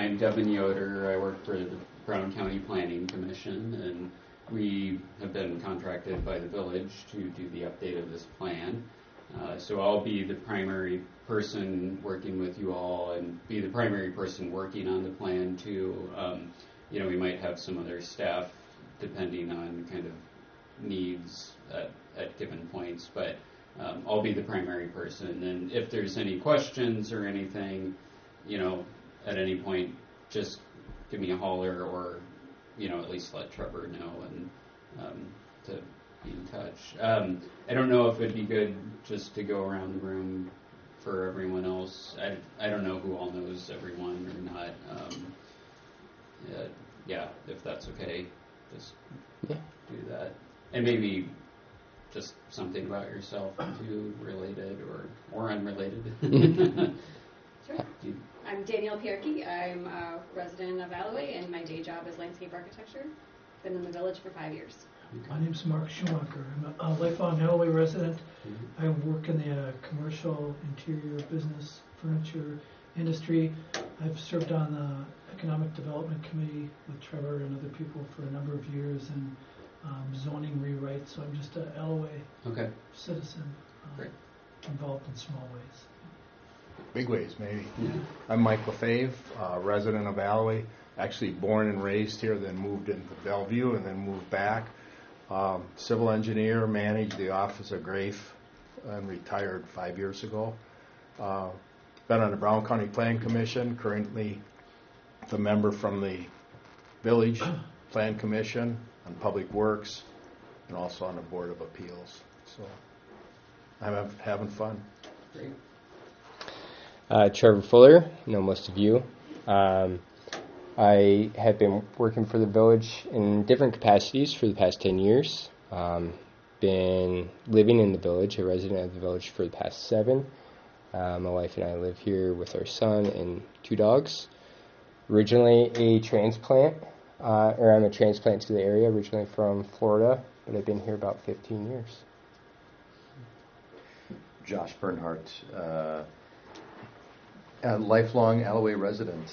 I'm Devin Yoder. I work for the Brown County Planning Commission, and we have been contracted by the village to do the update of this plan. So I'll be the primary person working with you all and be the primary person working on the plan too. We might have some other staff depending on kind of needs at given points, but I'll be the primary person. And if there's any questions or anything, at any point, just give me a holler or, at least let Trevor know and to be in touch. I don't know if it'd be good just to go around the room for everyone else. I don't know who all knows everyone or not. If that's okay, just do that. And maybe just something about yourself too, related or unrelated. Sure. I'm Danielle Pierke. I'm a resident of Alloway, and my day job is landscape architecture. Been in the village for 5 years. My name's Mark Schumacher. I'm a lifelong Alloway resident. I work in the commercial interior business furniture industry. I've served on the Economic Development Committee with Trevor and other people for a number of years, and zoning rewrite. So I'm just an Alloway citizen, involved in small ways. Big ways, maybe. Yeah. I'm Mike LaFave, resident of Alloway. Actually born and raised here, then moved into Bellevue, and then moved back. Civil engineer, managed the office of Grafe, and retired 5 years ago. Been on the Brown County Plan Commission, currently the member from the Village Plan Commission on Public Works, and also on the Board of Appeals. So I'm having fun. Great. Trevor Fuller, know most of you. I have been working for the village in different capacities for the past 10 years. Been living in the village, a resident of the village for the past 7. My wife and I live here with our son and 2 dogs. Originally a transplant, I'm a transplant to the area, originally from Florida, but I've been here about 15 years. Josh Bernhardt, a lifelong Alloway resident.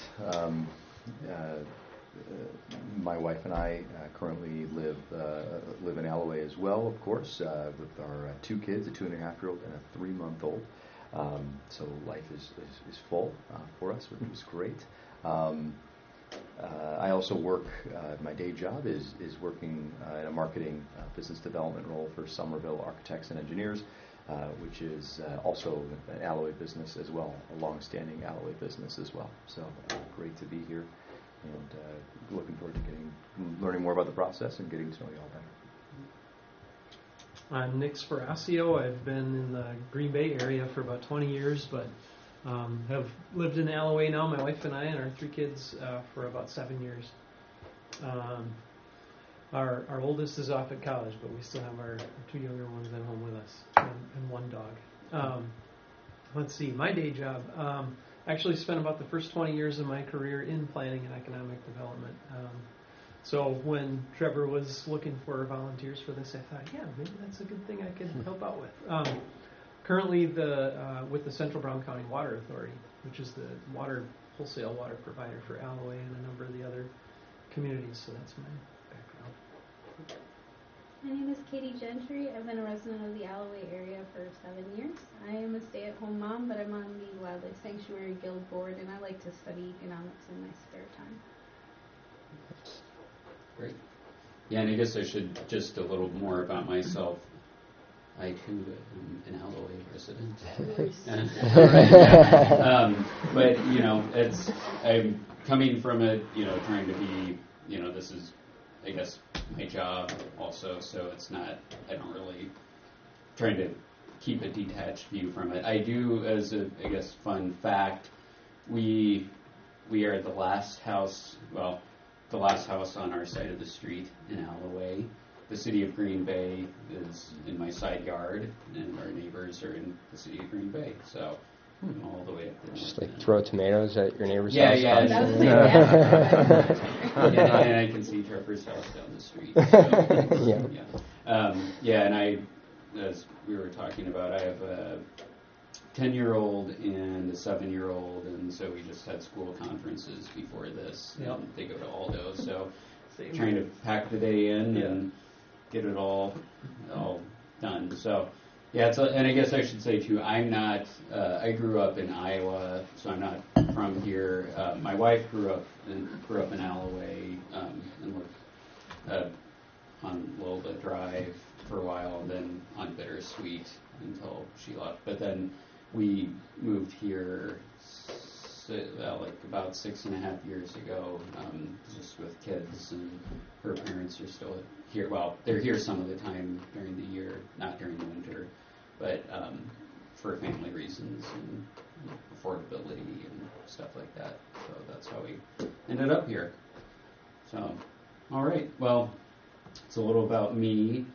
My wife and I currently live in Alloway as well, of course, with our 2 kids, a 2.5-year-old and a 3-month-old. So life is full for us, which is great. I also work, my day job is working in a marketing business development role for Somerville Architects and Engineers, which is also an Alloway business as well, a long-standing Alloway business as well. So great to be here, and looking forward to learning more about the process and getting to know you all better. I'm Nick Sparaccio. I've been in the Green Bay area for about 20 years, but have lived in Alloway now, my wife and I, and our 3 kids for about 7 years. Our oldest is off at college, but we still have our 2 younger ones at home with us, and 1 dog. Let's see, my day job. Actually spent about the first 20 years of my career in planning and economic development. So when Trevor was looking for volunteers for this, I thought, maybe that's a good thing I could help out with. Currently with the Central Brown County Water Authority, which is the wholesale water provider for Alloway and a number of the other communities, so that's my background. My name is Katie Gentry. I've been a resident of the Alloway area for 7 years. I am a stay-at-home mom, but I'm on the Wildlife Sanctuary Guild Board, and I like to study economics in my spare time. Great. Yeah, and I guess I should just a little more about myself. I too am an Alloway resident. But I'm coming from it, trying to be, this is, I guess, my job also. So it's not. I don't really trying to keep a detached view from it. I do, as a, I guess, fun fact, we are the last house. Well, the last house on our side of the street in Alloway. The city of Green Bay is in my side yard, and our neighbors are in the city of Green Bay. So all the way up there. Just like throw tomatoes at your neighbor's house. Yeah. And I can see Trevor's house down the street. So, and I, as we were talking about, I have 10-year-old and a 7-year-old, and so we just had school conferences before this. Yep. They go to Aldo, so Same. trying to pack the day in Yeah. and get it all done. So, yeah, and I guess I should say too, I'm not. I grew up in Iowa, so I'm not from here. My wife grew up in Alloway and lived on Wilda Drive for a while, and then on Bittersweet until she left. But then we moved here like about 6.5 years ago, just with kids, and her parents are still here. Well, they're here some of the time during the year, not during the winter, but for family reasons and affordability and stuff like that. So that's how we ended up here. So, all right. Well, it's a little about me.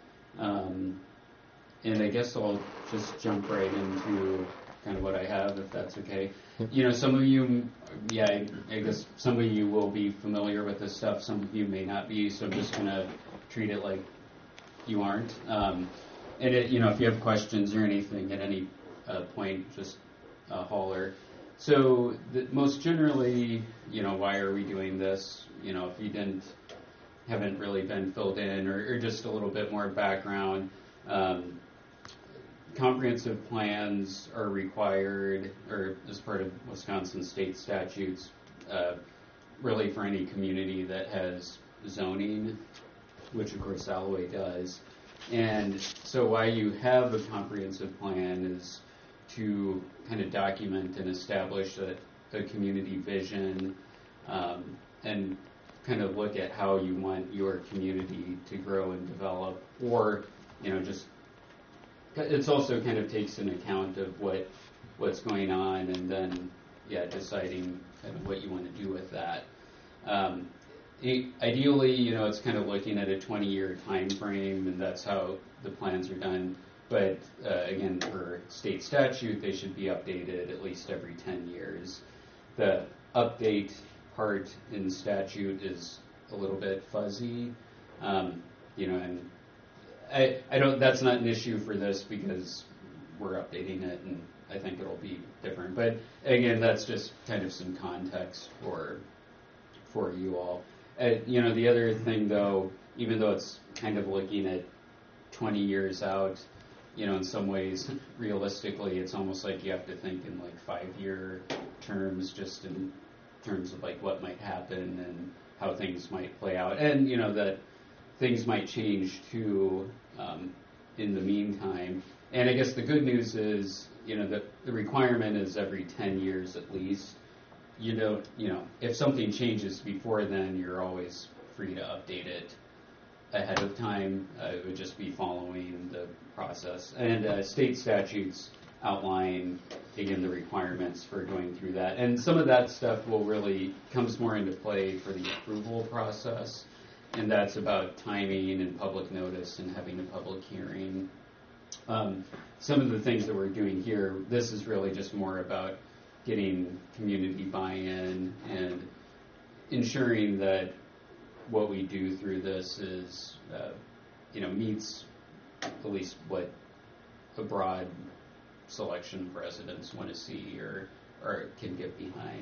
And I guess I'll just jump right into kind of what I have, if that's okay. You know, some of you, I guess some of you will be familiar with this stuff. Some of you may not be, so I'm just going to treat it like you aren't. And, if you have questions or anything at any point, just holler. So most generally, why are we doing this? If you haven't really been filled in, or just a little bit more background. Comprehensive plans are required, or as part of Wisconsin state statutes, really for any community that has zoning, which of course Alloway does. And so why you have a comprehensive plan is to kind of document and establish a community vision, and kind of look at how you want your community to grow and develop, or just it's also kind of takes into account of what's going on, and then deciding kind of what you want to do with that. Ideally, it's kind of looking at a 20-year time frame, and that's how the plans are done. But again, for state statute, they should be updated at least every 10 years. The update part in statute is a little bit fuzzy, and I don't. That's not an issue for this because we're updating it, and I think it'll be different. But again, that's just kind of some context for you all. The other thing, though, even though it's kind of looking at 20 years out, in some ways, realistically, it's almost like you have to think in like 5-year terms, just in terms of like what might happen and how things might play out, and that things might change too in the meantime. And I guess the good news is, the requirement is every 10 years at least. If something changes before then, you're always free to update it ahead of time. It would just be following the process. And state statutes outline, again, the requirements for going through that. And some of that stuff comes more into play for the approval process. And that's about timing and public notice and having a public hearing. Some of the things that we're doing here, this is really just more about getting community buy-in and ensuring that what we do through this is, meets at least what a broad selection of residents want to see or can get behind.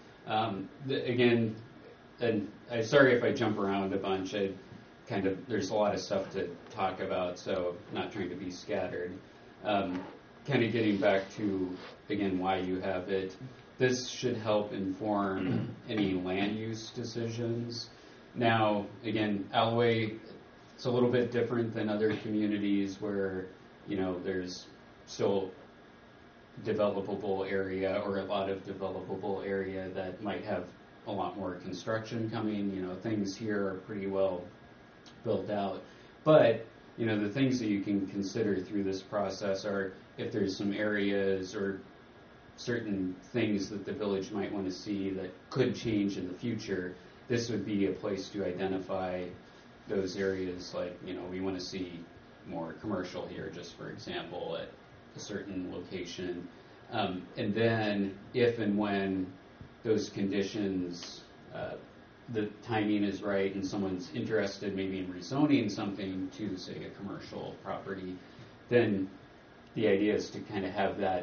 Again, and I'm sorry if I jump around a bunch. There's a lot of stuff to talk about, so I'm not trying to be scattered. Kind of getting back to, again, why you have it. This should help inform any land use decisions. Now, again, Alloway, it's a little bit different than other communities where, there's still developable area, or a lot of developable area that might have a lot more construction coming. Things here are pretty well built out. But, the things that you can consider through this process are if there's some areas or certain things that the village might want to see that could change in the future, this would be a place to identify those areas. Like, we want to see more commercial here, just for example, at a certain location. And then if and when those conditions, the timing is right and someone's interested maybe in rezoning something to, say, a commercial property, then the idea is to kind of have that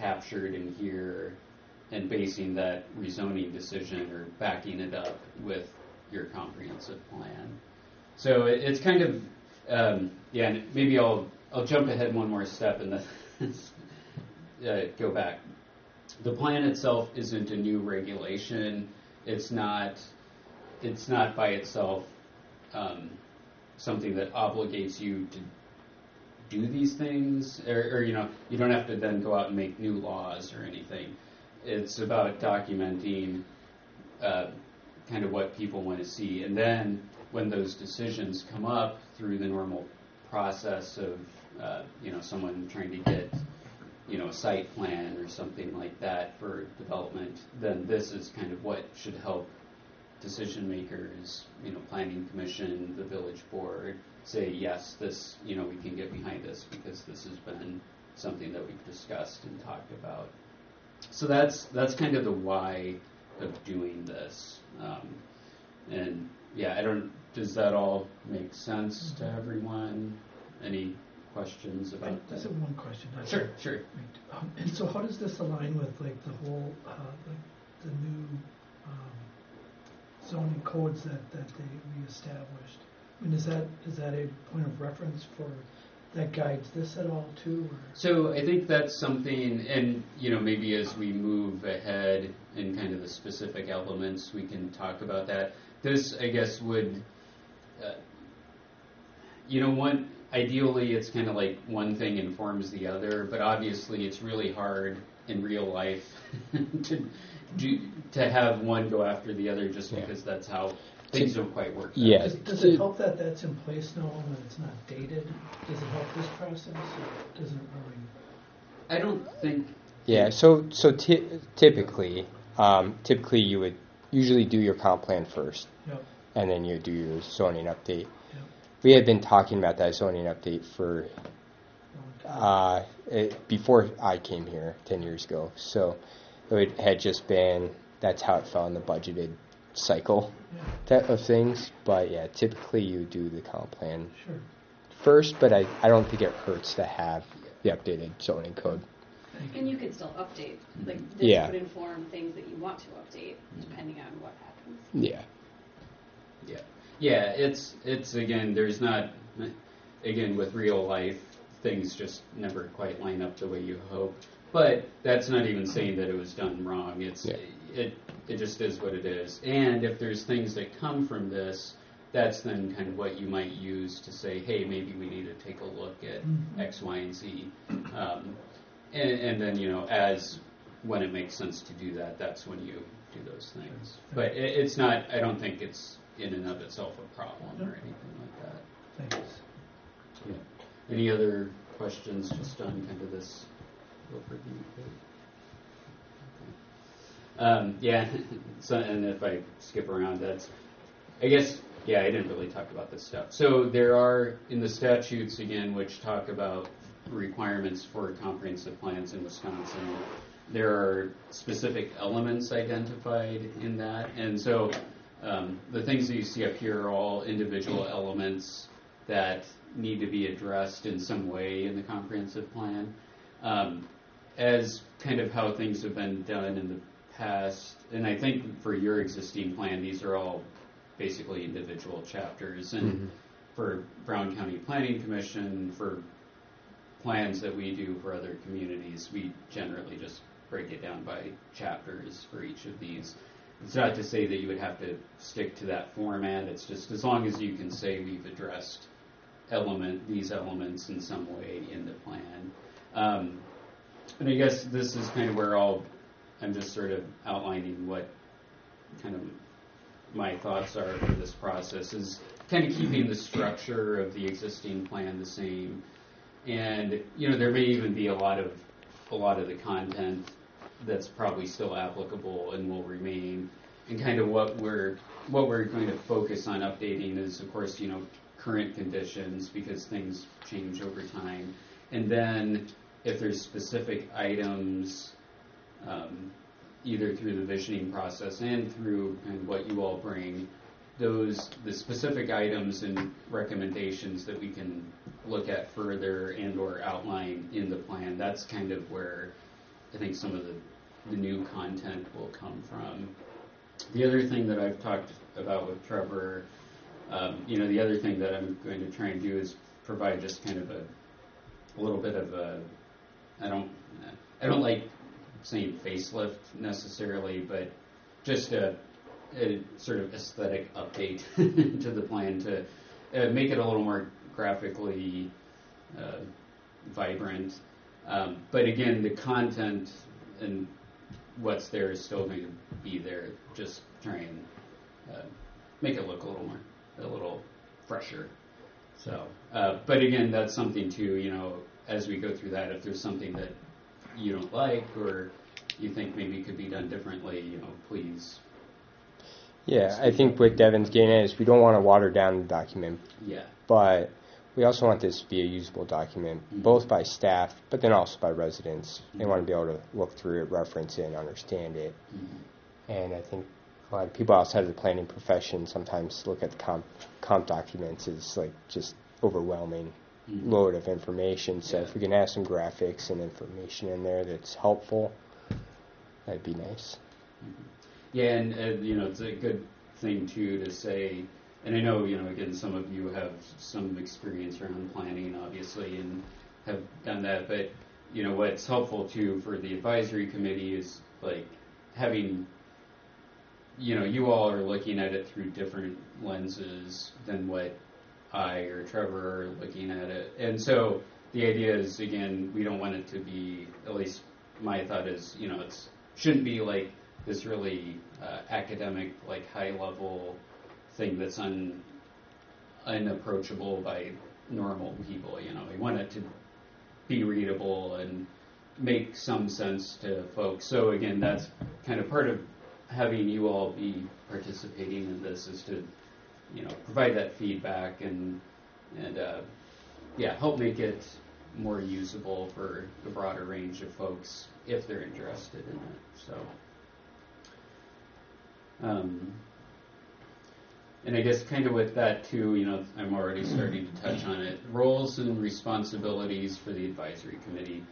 captured in here and basing that rezoning decision or backing it up with your comprehensive plan. So it's kind of, yeah, and maybe I'll jump ahead one more step and then go back. The plan itself isn't a new regulation. It's not by itself something that obligates you to do these things, or you don't have to then go out and make new laws or anything. It's about documenting kind of what people want to see, and then when those decisions come up through the normal process of someone trying to get a site plan or something like that for development, then this is kind of what should help decision makers, planning commission, the village board, say yes, this, we can get behind this because this has been something that we've discussed and talked about. So that's kind of the why of doing this. And yeah, does that all make sense to everyone? Any questions about I that? just have one question. Sure. And so how does this align with like the whole, the new zoning codes that they reestablished? I mean, is that a point of reference for that guides this at all too? Or? So I think that's something, and maybe as we move ahead in kind of the specific elements, we can talk about that. This, I guess, would, ideally it's kind of like one thing informs the other, but obviously it's really hard in real life to have one go after the other just because that's how things don't quite work. Yeah. Does it help that that's in place now when it's not dated? Does it help this process, or doesn't it really? I don't think. Yeah. So typically you would usually do your comp plan first, Yep. and then you do your zoning update. Yep. We had been talking about that zoning update for before I came here 10 years ago. So it had just been, that's how it fell in the budgeted cycle of things. But yeah, typically you do the comp plan first, but I don't think it hurts to have the updated zoning code. And you can still update. Like this would inform things that you want to update depending on what happens. Yeah, it's again, there's not, again, with real life, things just never quite line up the way you hope. But that's not even saying that it was done wrong. It just is what it is. And if there's things that come from this, that's then kind of what you might use to say, hey, maybe we need to take a look at X, Y, and Z. And then, as when it makes sense to do that, that's when you do those things. But it's not, I don't think it's in and of itself a problem or anything like that. Thanks. Yeah. Any other questions just on kind of this overview? Yeah, so, and if I skip around, that's, I guess, I didn't really talk about this stuff. So there are, in the statutes, again, which talk about requirements for comprehensive plans in Wisconsin, there are specific elements identified in that. And so the things that you see up here are all individual elements that need to be addressed in some way in the comprehensive plan. As kind of how things have been done in the past, and I think for your existing plan, these are all basically individual chapters. And for Brown County Planning Commission, for plans that we do for other communities, we generally just break it down by chapters for each of these. It's not to say that you would have to stick to that format. It's just as long as you can say we've addressed these elements in some way in the plan. And I guess this is kind of where I'm just sort of outlining what kind of my thoughts are for this process, is kind of keeping the structure of the existing plan the same. And there may even be a lot of the content that's probably still applicable and will remain. And kind of what we're going to focus on updating is, of course, current conditions, because things change over time. And then if there's specific items, either through the visioning process and through kind of what you all bring, the specific items and recommendations that we can look at further and or outline in the plan, that's kind of where I think some of the new content will come from. The other thing that I've talked about with Trevor, the other thing that I'm going to try and do is provide just kind of a little bit of a, I don't like saying facelift necessarily, but just a sort of aesthetic update to the plan to make it a little more graphically vibrant. But again, the content and what's there is still going to be there. Just try and make it look a little fresher. So, but again, that's something too. As we go through that, if there's something that you don't like or you think maybe could be done differently, please. Yeah, I think what Devin's getting at is we don't want to water down the document. Yeah. But we also want this to be a usable document, both by staff, but then also by residents. They want to be able to look through it, reference it, and understand it. And I think a lot of people outside of the planning profession sometimes look at the comp documents as like just overwhelming load of information. So if we can add some graphics and information in there that's helpful, that'd be nice. Yeah, and it's a good thing too to say. And I know, again, some of you have some experience around planning, obviously, and have done that. But, what's helpful, too, for the advisory committee is, like, having, you all are looking at it through different lenses than what I or Trevor are looking at it. And so the idea is, again, we don't want it to be, at least my thought is, it shouldn't be, like, this really academic, like, high-level thing that's unapproachable by normal people. We want it to be readable and make some sense to folks. So again, that's kind of part of having you all be participating in this is to, provide that feedback and help make it more usable for the broader range of folks if they're interested in it. So. And I guess kind of with that too, I'm already starting to touch on it. Roles and responsibilities for the advisory committee.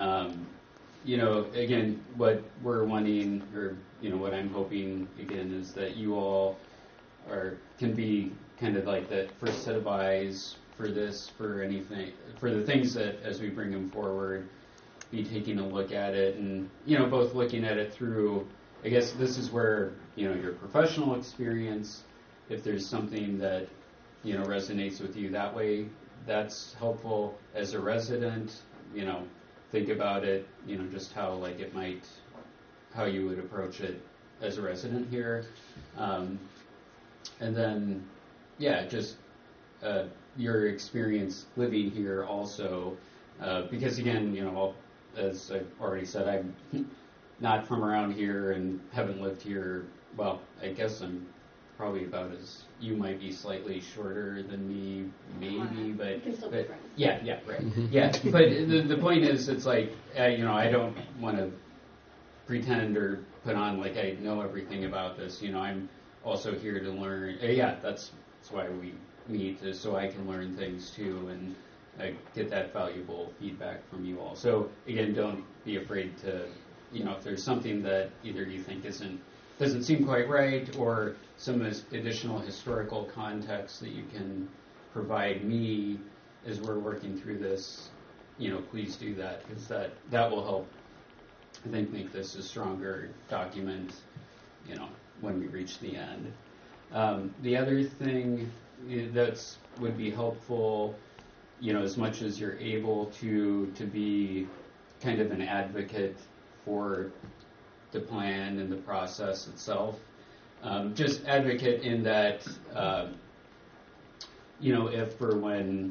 Again, what we're wanting, or what I'm hoping again, is that you all can be kind of like the first set of eyes for this, for anything, for the things that as we bring them forward, be taking a look at it, and both looking at it through. I guess this is where your professional experience. If there's something that, resonates with you that way, that's helpful. As a resident, think about it, just how how you would approach it as a resident here. And then, just your experience living here also. Because again, as I've already said, I'm not from around here and haven't lived here. Well, I guess I'm probably about as you might be slightly shorter than me, maybe, but right. Yeah. But the point is, it's like I don't want to pretend or put on like I know everything about this. I'm also here to learn. That's why we meet, is so I can learn things too and get that valuable feedback from you all. So again, don't be afraid to if there's something that either you think doesn't seem quite right, or some additional historical context that you can provide me as we're working through this, please do that, because that will help, I think, make this a stronger document, when we reach the end. The other thing that would be helpful, as much as you're able to be kind of an advocate for the plan and the process itself. Just advocate in that, if for when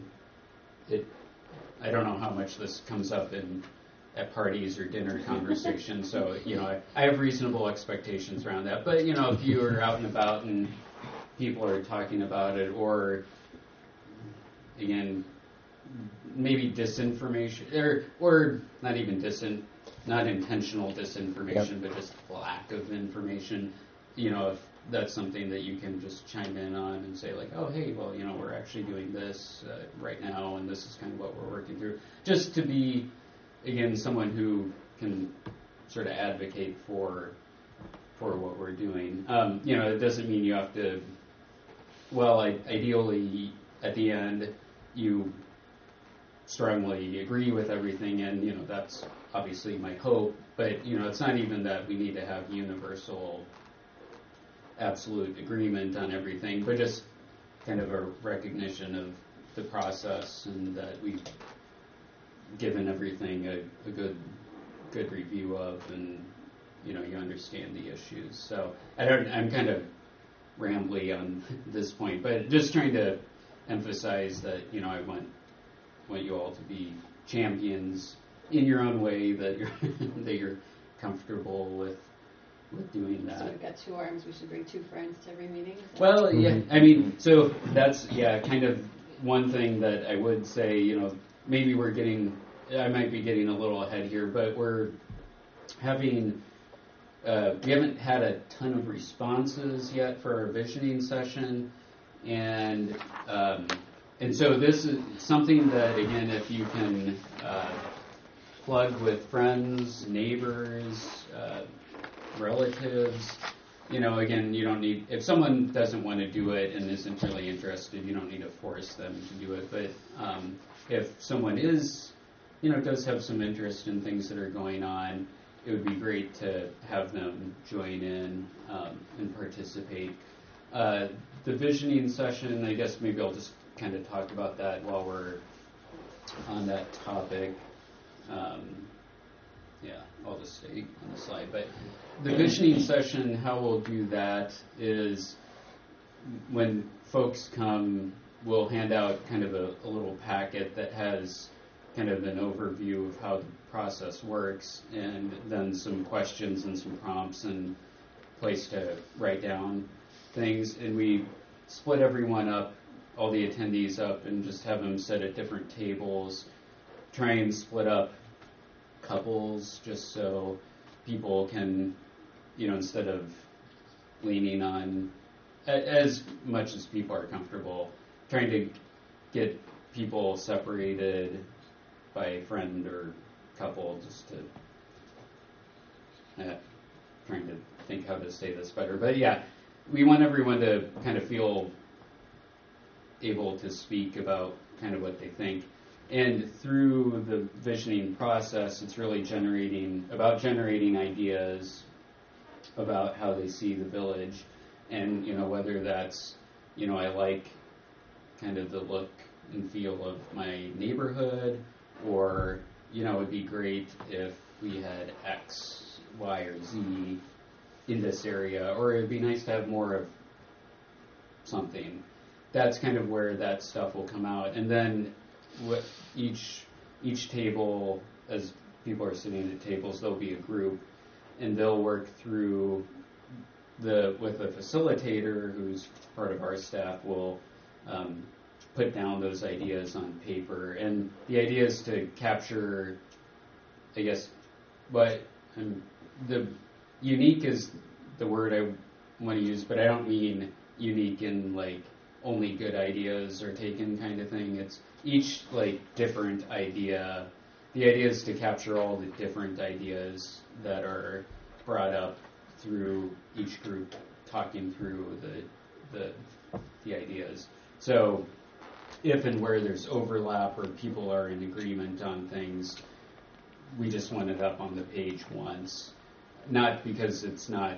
I don't know how much this comes up at parties or dinner conversations, so, I have reasonable expectations around that. But, if you are out and about and people are talking about it, or, again, maybe disinformation, or not even not intentional disinformation, but just lack of information, if that's something that you can just chime in on and say like, oh, hey, well, we're actually doing this right now, and this is kind of what we're working through. Just to be, again, someone who can sort of advocate for what we're doing. It doesn't mean you have to. Well, ideally, at the end, you strongly agree with everything, and that's obviously my hope. But it's not even that we need to have universal, absolute agreement on everything, but just kind of a recognition of the process and that we've given everything a good review of, and you understand the issues. So I'm kind of rambly on this point, but just trying to emphasize that I want you all to be champions in your own way, that you're comfortable with doing that. So we've got 2 arms. We should bring 2 friends to every meeting. Well, yeah. I mean, so that's kind of one thing that I would say. Maybe I might be getting a little ahead here, but we're having. We haven't had a ton of responses yet for our visioning session, and so this is something that, again, if you can plug with friends, neighbors, relatives, again, you don't need, if someone doesn't want to do it and isn't really interested, you don't need to force them to do it, but if someone does have some interest in things that are going on, it would be great to have them join in and participate. The visioning session, I guess maybe I'll just kind of talk about that while we're on that topic. I'll just stay on the slide. But the visioning session, how we'll do that is when folks come, we'll hand out kind of a little packet that has kind of an overview of how the process works, and then some questions and some prompts and place to write down things. And we split everyone up, all the attendees up, and just have them sit at different tables, try and split up couples just so people can, instead of leaning on, as much as people are comfortable, trying to get people separated by friend or couple, just to trying to think how to say this better. But we want everyone to kind of feel able to speak about kind of what they think. And through the visioning process, it's really generating ideas about how they see the village, and whether that's I like kind of the look and feel of my neighborhood, or it'd be great if we had X, Y, or Z in this area, or it'd be nice to have more of something. That's kind of where that stuff will come out, and then each table, as people are sitting at tables, there'll be a group, and they'll work through with a facilitator who's part of our staff will put down those ideas on paper. And the idea is to capture, I guess, the unique is the word I want to use, but I don't mean unique in like only good ideas are taken kind of thing. It's each like different idea. The idea is to capture all the different ideas that are brought up through each group talking through the ideas. So if and where there's overlap or people are in agreement on things, we just want it up on the page once. Not because it's not,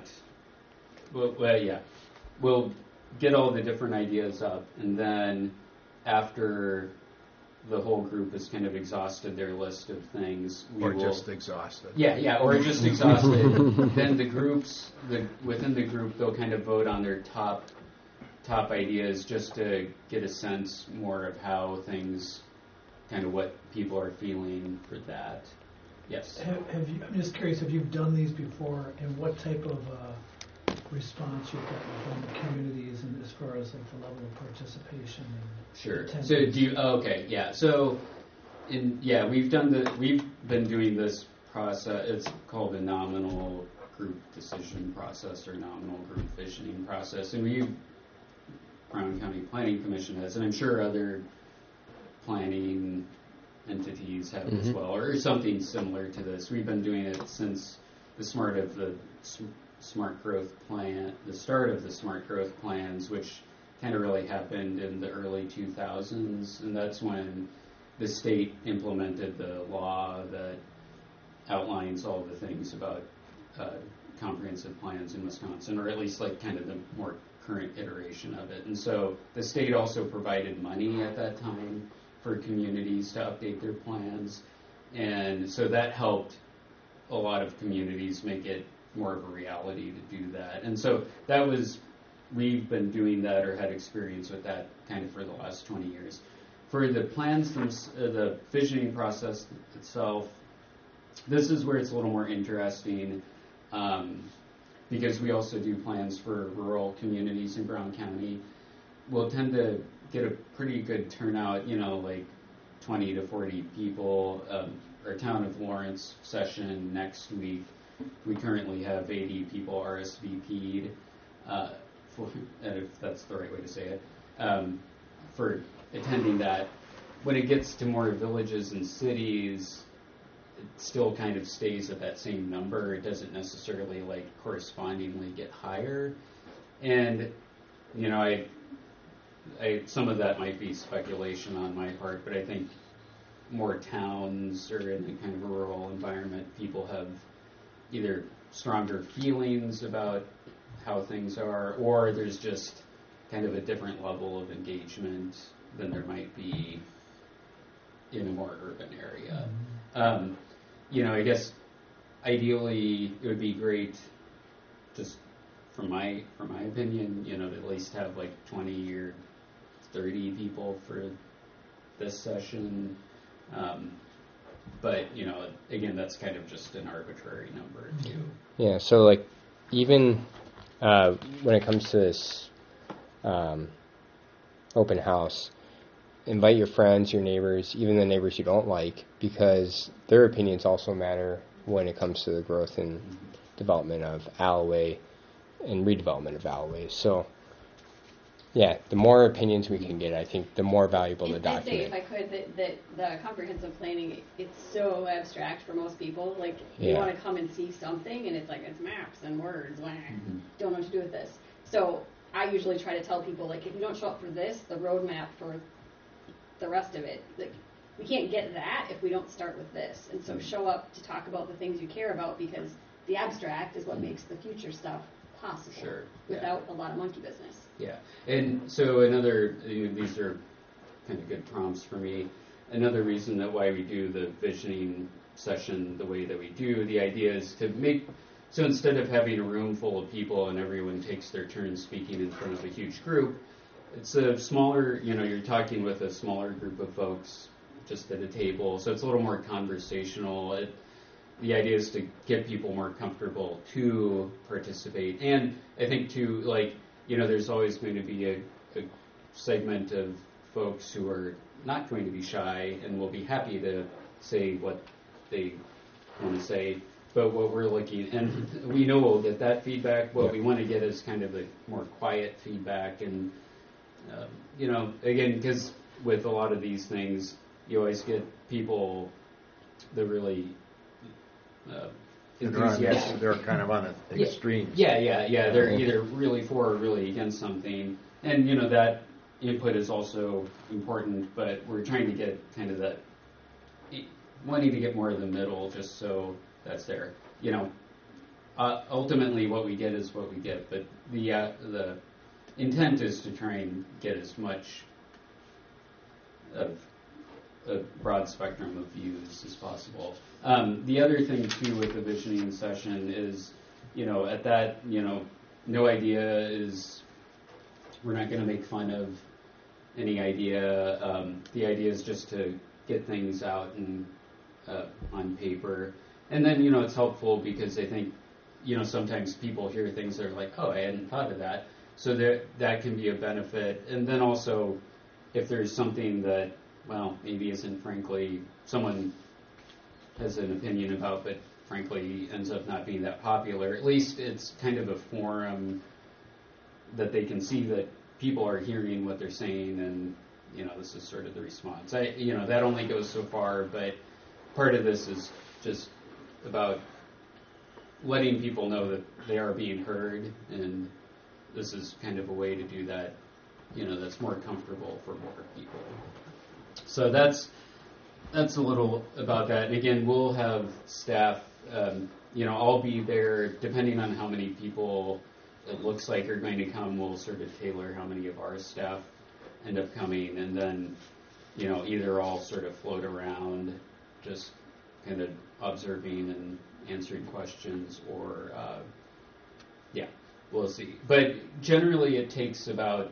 we'll get all the different ideas up, and then after the whole group has kind of exhausted their list of things, just exhausted. Or just exhausted. Then the groups, within the group, they'll kind of vote on their top ideas, just to get a sense more of how things, kind of what people are feeling for that. Yes. Have you? I'm just curious. Have you done these before, and what type of response you've gotten from the communities, and as far as like the level of participation? And sure. attendance? So do you? Oh, okay. Yeah. So, we've been doing this process. It's called the nominal group decision process or nominal group visioning process, and Brown County Planning Commission has, and I'm sure other planning entities have as well, or something similar to this. We've been doing it since the smart growth plan, the start of the smart growth plans, which kind of really happened in the early 2000s, and that's when the state implemented the law that outlines all the things about comprehensive plans in Wisconsin, or at least like kind of the more current iteration of it. And so the state also provided money at that time for communities to update their plans, and so that helped a lot of communities make it more of a reality to do that. And so we've been doing that or had experience with that kind of for the last 20 years. For the plans, the visioning process itself, this is where it's a little more interesting, because we also do plans for rural communities in Brown County. We'll tend to get a pretty good turnout, like 20 to 40 people. Our Town of Lawrence session next week, we currently have 80 people RSVP'd, if that's the right way to say it, for attending that. When it gets to more villages and cities, it still kind of stays at that same number. It doesn't necessarily correspondingly get higher. And, I some of that might be speculation on my part, but I think more towns or in a kind of rural environment, people have either stronger feelings about how things are, or there's just kind of a different level of engagement than there might be in a more urban area. I guess ideally it would be great, just from my opinion, to at least have 20 or 30 people for this session. But again, that's kind of just an arbitrary number too. Yeah. So even when it comes to this open house, invite your friends, your neighbors, even the neighbors you don't like, because their opinions also matter when it comes to the growth and development of Alloway and redevelopment of Alloway. So, yeah, the more opinions we can get, I think the more valuable the document. I'd say, if I could, that the comprehensive planning, it's so abstract for most people. You want to come and see something, and it's it's maps and words. Don't know what to do with this. So I usually try to tell people, if you don't show up for this, the roadmap for the rest of it, we can't get that if we don't start with this. And so show up to talk about the things you care about, because the abstract is what makes the future stuff possible. Sure. Without a lot of monkey business. Yeah, and so these are kind of good prompts for me. Another reason that why we do the visioning session the way that we do, the idea is to so instead of having a room full of people and everyone takes their turn speaking in front of a huge group, it's a smaller, you're talking with a smaller group of folks just at a table, so it's a little more conversational. The idea is to get people more comfortable to participate. And I think too, there's always going to be a segment of folks who are not going to be shy and will be happy to say what they want to say. But what we're looking, and we know we'll get that feedback, what we want to get is kind of the more quiet feedback. And, again, because with a lot of these things, you always get people that really enthusiastic. They're kind of on the extremes. Yeah. They're either really for or really against something. And, that input is also important, but we're trying to get kind of that, wanting to get more of the middle just so that's there. Ultimately what we get is what we get, but the intent is to try and get as much of a broad spectrum of views as possible. The other thing too with the visioning session is, at that, no idea is, we're not going to make fun of any idea. The idea is just to get things out and on paper. And then, it's helpful because I think, sometimes people hear things that are like, oh, I hadn't thought of that. So that can be a benefit. And then also, if there's something that, maybe isn't frankly, someone has an opinion about, but frankly ends up not being that popular, at least it's kind of a forum that they can see that people are hearing what they're saying, and, this is sort of the response. That only goes so far, but part of this is just about letting people know that they are being heard, and this is kind of a way to do that, that's more comfortable for more people. So that's a little about that. And again, we'll have staff, I'll be there depending on how many people it looks like are going to come. We'll sort of tailor how many of our staff end up coming, and then, either I'll sort of float around just kind of observing and answering questions, or, we'll see. But generally it takes about,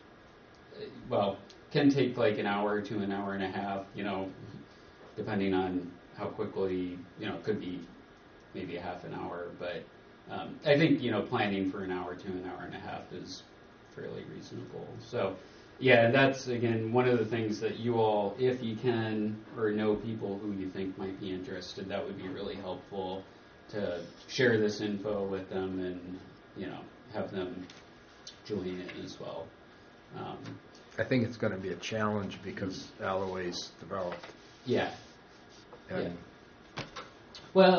can take like an hour to an hour and a half, depending on how quickly, it could be maybe a half an hour, but I think, planning for an hour to an hour and a half is fairly reasonable. So, yeah, that's, again, one of the things that you all, if you can, or know people who you think might be interested, that would be really helpful to share this info with them and, have them join in as well. I think it's going to be a challenge because Alloway's developed. Yeah. And well,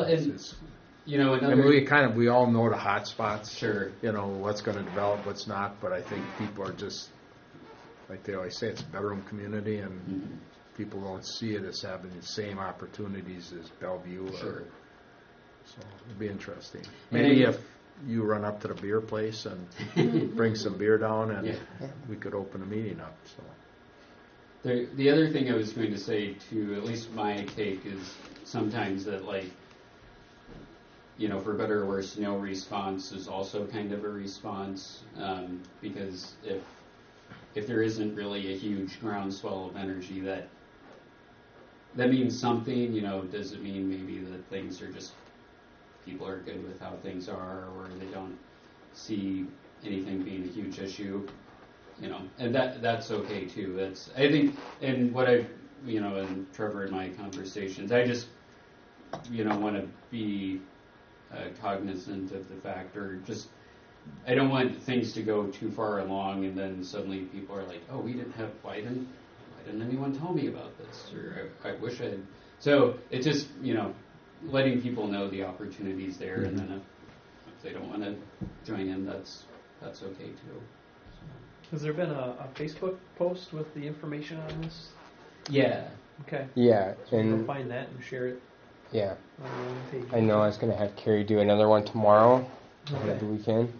we all know the hot spots. Sure. What's going to develop, what's not, but I think people are just, like they always say, it's a bedroom community, and people don't see it as having the same opportunities as Bellevue. Sure. So it'll be interesting. Maybe if you run up to the beer place and bring some beer down, and we could open a meeting up. So the other thing I was going to say, too, at least my take, is sometimes that, for better or worse, no response is also kind of a response, because if there isn't really a huge groundswell of energy, that means something. Does it mean maybe that things are just, people are good with how things are, or they don't see anything being a huge issue, and that's okay too. That's, I think, and what I've, and Trevor and my conversations, I just, want to be cognizant of the fact, or just, I don't want things to go too far along and then suddenly people are like, oh, why didn't anyone tell me about this, or I wish I had. So it's just, letting people know the opportunities there, and then if they don't want to join in, that's okay too. Has there been a Facebook post with the information on this? Yeah. Okay. Yeah, So and we'll find that and share it yeah, on our own page. I know I was going to have Carrie do another one tomorrow, Okay. over the weekend.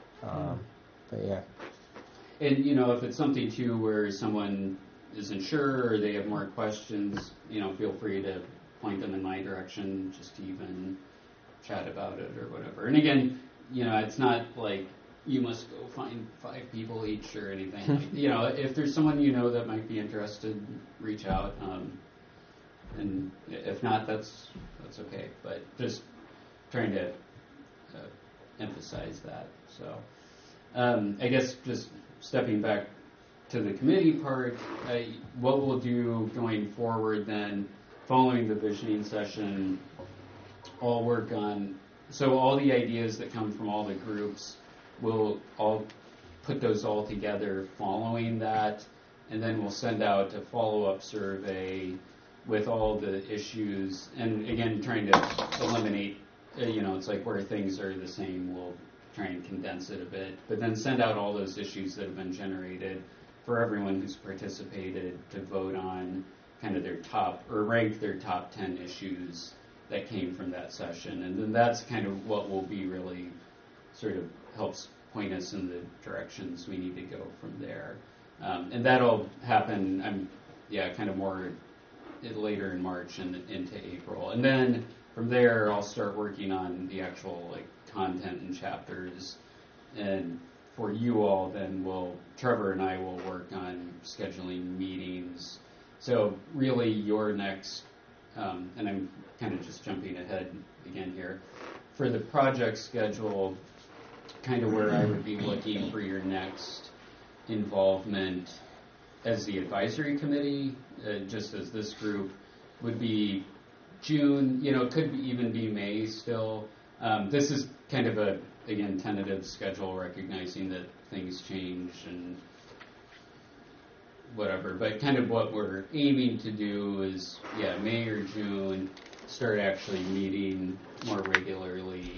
But yeah. And, if it's something too where someone isn't sure or they have more questions, feel free to point them in my direction, just to even chat about it or whatever. And again, it's not like you must go find 5 people each or anything. If there's someone that might be interested, reach out. And if not, that's okay. But just trying to emphasize that. So I guess just stepping back to the committee part, what we'll do going forward then, following the visioning session, I'll work on, so all the ideas that come from all the groups, we'll all put those all together following that, and then we'll send out a follow-up survey with all the issues, and again, trying to eliminate, it's like where things are the same, we'll try and condense it a bit, but then send out all those issues that have been generated for everyone who's participated to vote on kind of their top, or rank their top 10 issues that came from that session. And then that's kind of what will be really sort of helps point us in the directions we need to go from there. And that'll happen, kind of more later in March and into April. And then from there, I'll start working on the actual content and chapters. And for you all, then Trevor and I will work on scheduling meetings. So really your next, and I'm kind of just jumping ahead again here, for the project schedule, kind of where I would be looking for your next involvement as the advisory committee, just as this group, would be June, it could even be May still. This is kind of a, again, tentative schedule, recognizing that things change and whatever, but kind of what we're aiming to do is, May or June, start actually meeting more regularly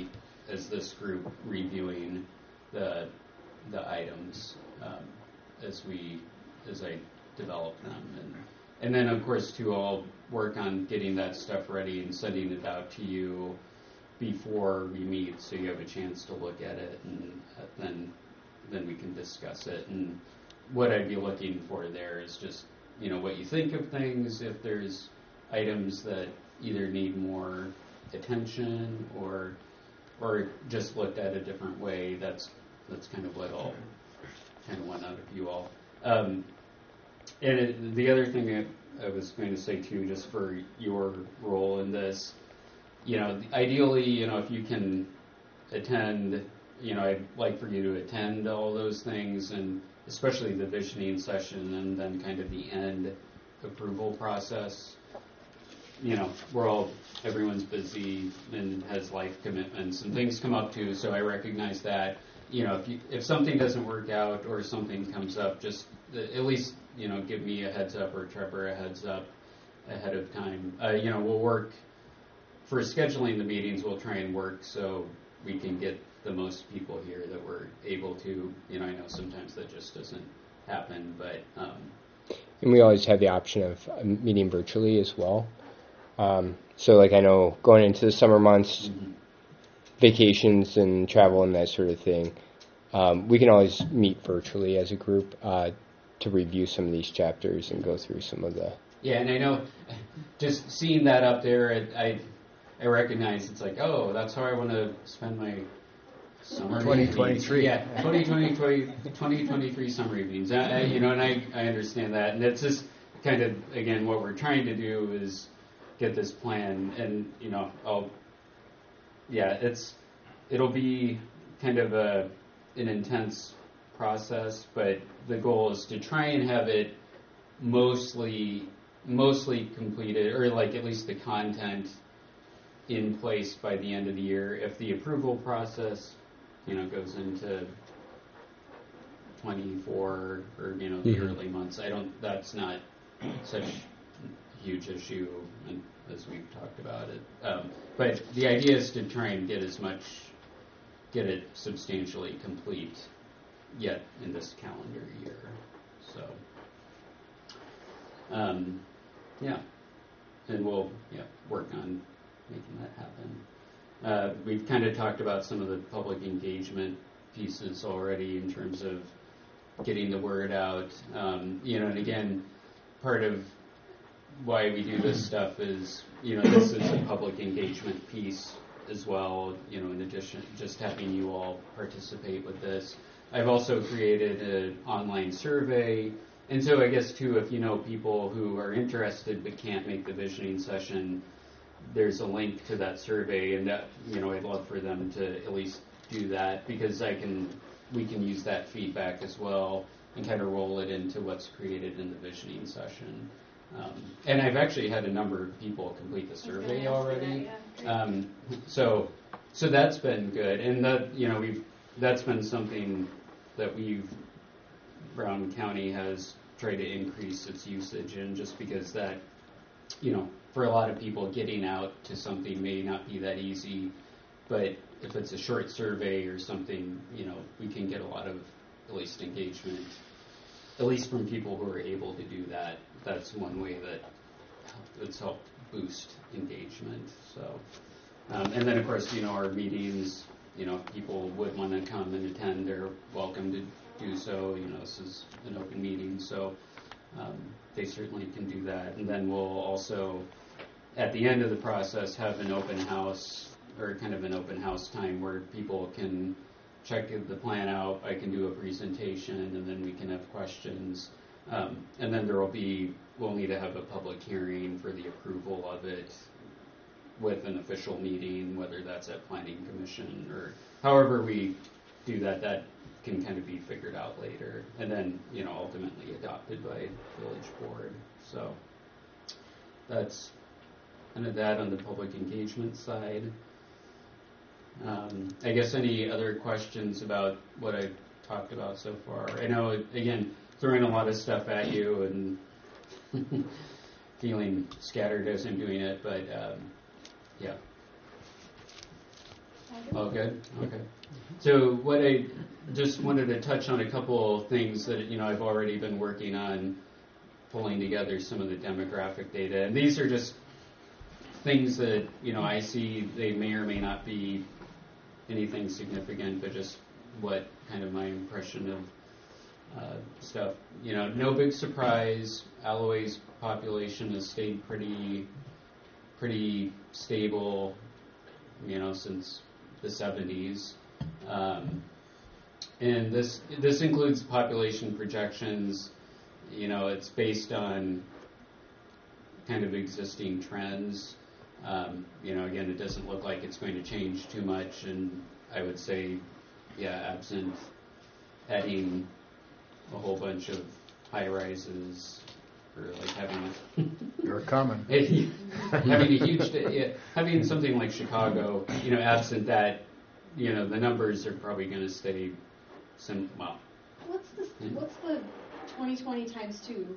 as this group reviewing the items as I develop them, and then of course too, I'll work on getting that stuff ready and sending it out to you before we meet, so you have a chance to look at it, and then we can discuss it. And what I'd be looking for there is just what you think of things. If there's items that either need more attention or just looked at a different way, that's kind of what I'll kind of want out of you all. And the other thing that I was going to say too, just for your role in this, ideally, if you can attend, I'd like for you to attend all those things, and especially the visioning session, and then kind of the end approval process. Everyone's busy and has life commitments, and things come up too, so I recognize that. If something doesn't work out or something comes up, just at least, give me a heads up, or Trevor a heads up ahead of time. We'll work for scheduling the meetings. We'll try and work so we can get the most people here that we're able to. I know sometimes that just doesn't happen, but and we always have the option of meeting virtually as well. So I know going into the summer months, vacations and travel and that sort of thing, we can always meet virtually as a group to review some of these chapters and go through some of the... Yeah, and I know just seeing that up there, I recognize it's like, oh, that's how I want to spend my summer 2023. Yeah, 2023 summer evenings. And I understand that. And it's just kind of, again, what we're trying to do is get this plan, and, it'll be kind of an intense process, but the goal is to try and have it mostly completed, or at least the content in place by the end of the year. If the approval process, goes into 24 or the early months, that's not such a huge issue as we've talked about it. But the idea is to try and get it substantially complete yet in this calendar year. So, and we'll work on making that happen. We've kind of talked about some of the public engagement pieces already in terms of getting the word out. And again, part of why we do this stuff is, this is a public engagement piece as well, in addition, just having you all participate with this. I've also created an online survey, and so I guess too, if people who are interested but can't make the visioning session, there's a link to that survey, and that, I'd love for them to at least do that, because we can use that feedback as well and kind of roll it into what's created in the visioning session. And I've actually had a number of people complete the survey already. So that's been good, and that that's been something that Brown County has tried to increase its usage in, just because that for a lot of people, getting out to something may not be that easy, but if it's a short survey or something, we can get a lot of at least engagement, at least from people who are able to do that. That's one way that it's helped boost engagement. So, and then of course, our meetings, if people would want to come and attend, they're welcome to do so. This is an open meeting, so they certainly can do that. And then we'll also, at the end of the process, have an open house, or kind of an open house time where people can check the plan out. I can do a presentation, and then we can have questions. And then we'll need to have a public hearing for the approval of it with an official meeting, whether that's at Planning Commission or however we do that. That can kind of be figured out later, and then ultimately adopted by village board. So that's kind of that on the public engagement side. I guess any other questions about what I've talked about so far? I know, again, throwing a lot of stuff at you and feeling scattered as I'm doing it, but yeah. Oh, good. Okay. So what I just wanted to touch on a couple of things that I've already been working on, pulling together some of the demographic data, and these are just things that I see. They may or may not be anything significant, but just what kind of my impression of stuff. No big surprise. Alloway's population has stayed pretty stable, since the 70s. And this includes population projections. It's based on kind of existing trends. Again, it doesn't look like it's going to change too much, and I would say, absent adding a whole bunch of high rises or like having You're coming. having something like Chicago, absent that, the numbers are probably going to stay well. What's the 2020 times 2?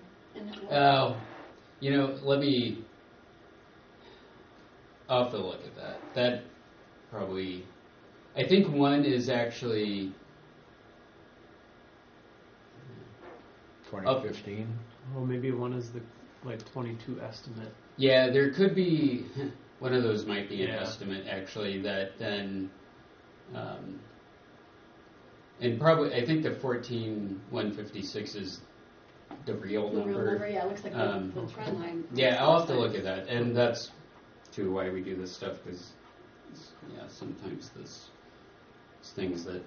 I'll have to look at that. That probably, I think one is actually 2015. Oh, maybe one is the 22 estimate. Yeah, there could be one of those might be an estimate actually that then, and probably I think the 14,156 is the real number. Yeah, it looks like the trend line. Yeah, I'll have to look at that, and that's too why we do this stuff, because sometimes this things that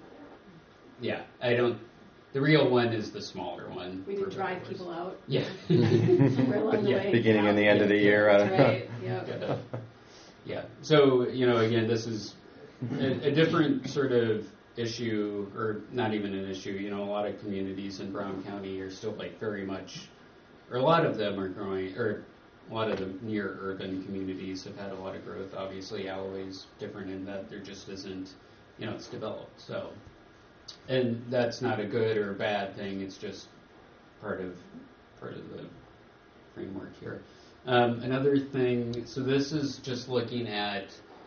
I don't. The real one is the smaller one. We do drive people out. Yeah. Somewhere along the way. Beginning and the end of the year. Right. Yep. Yeah. So again, this is a different sort of issue, or not even an issue. A lot of communities in Brown County are still very much, or a lot of them are growing, or a lot of the near urban communities have had a lot of growth. Obviously, Alloway's different in that there just isn't, it's developed. So, and that's not a good or a bad thing. It's just part of the framework here. Another thing. So this is just looking at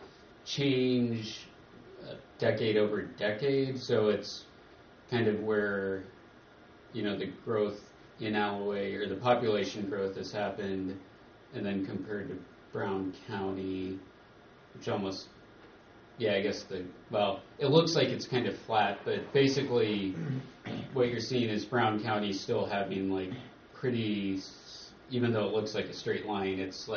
change decade over decade. So it's kind of where the growth in Alloway, or the population growth, has happened, and then compared to Brown County, which almost, I guess it looks like it's kind of flat, but basically what you're seeing is Brown County still having pretty, even though it looks like a straight line, it's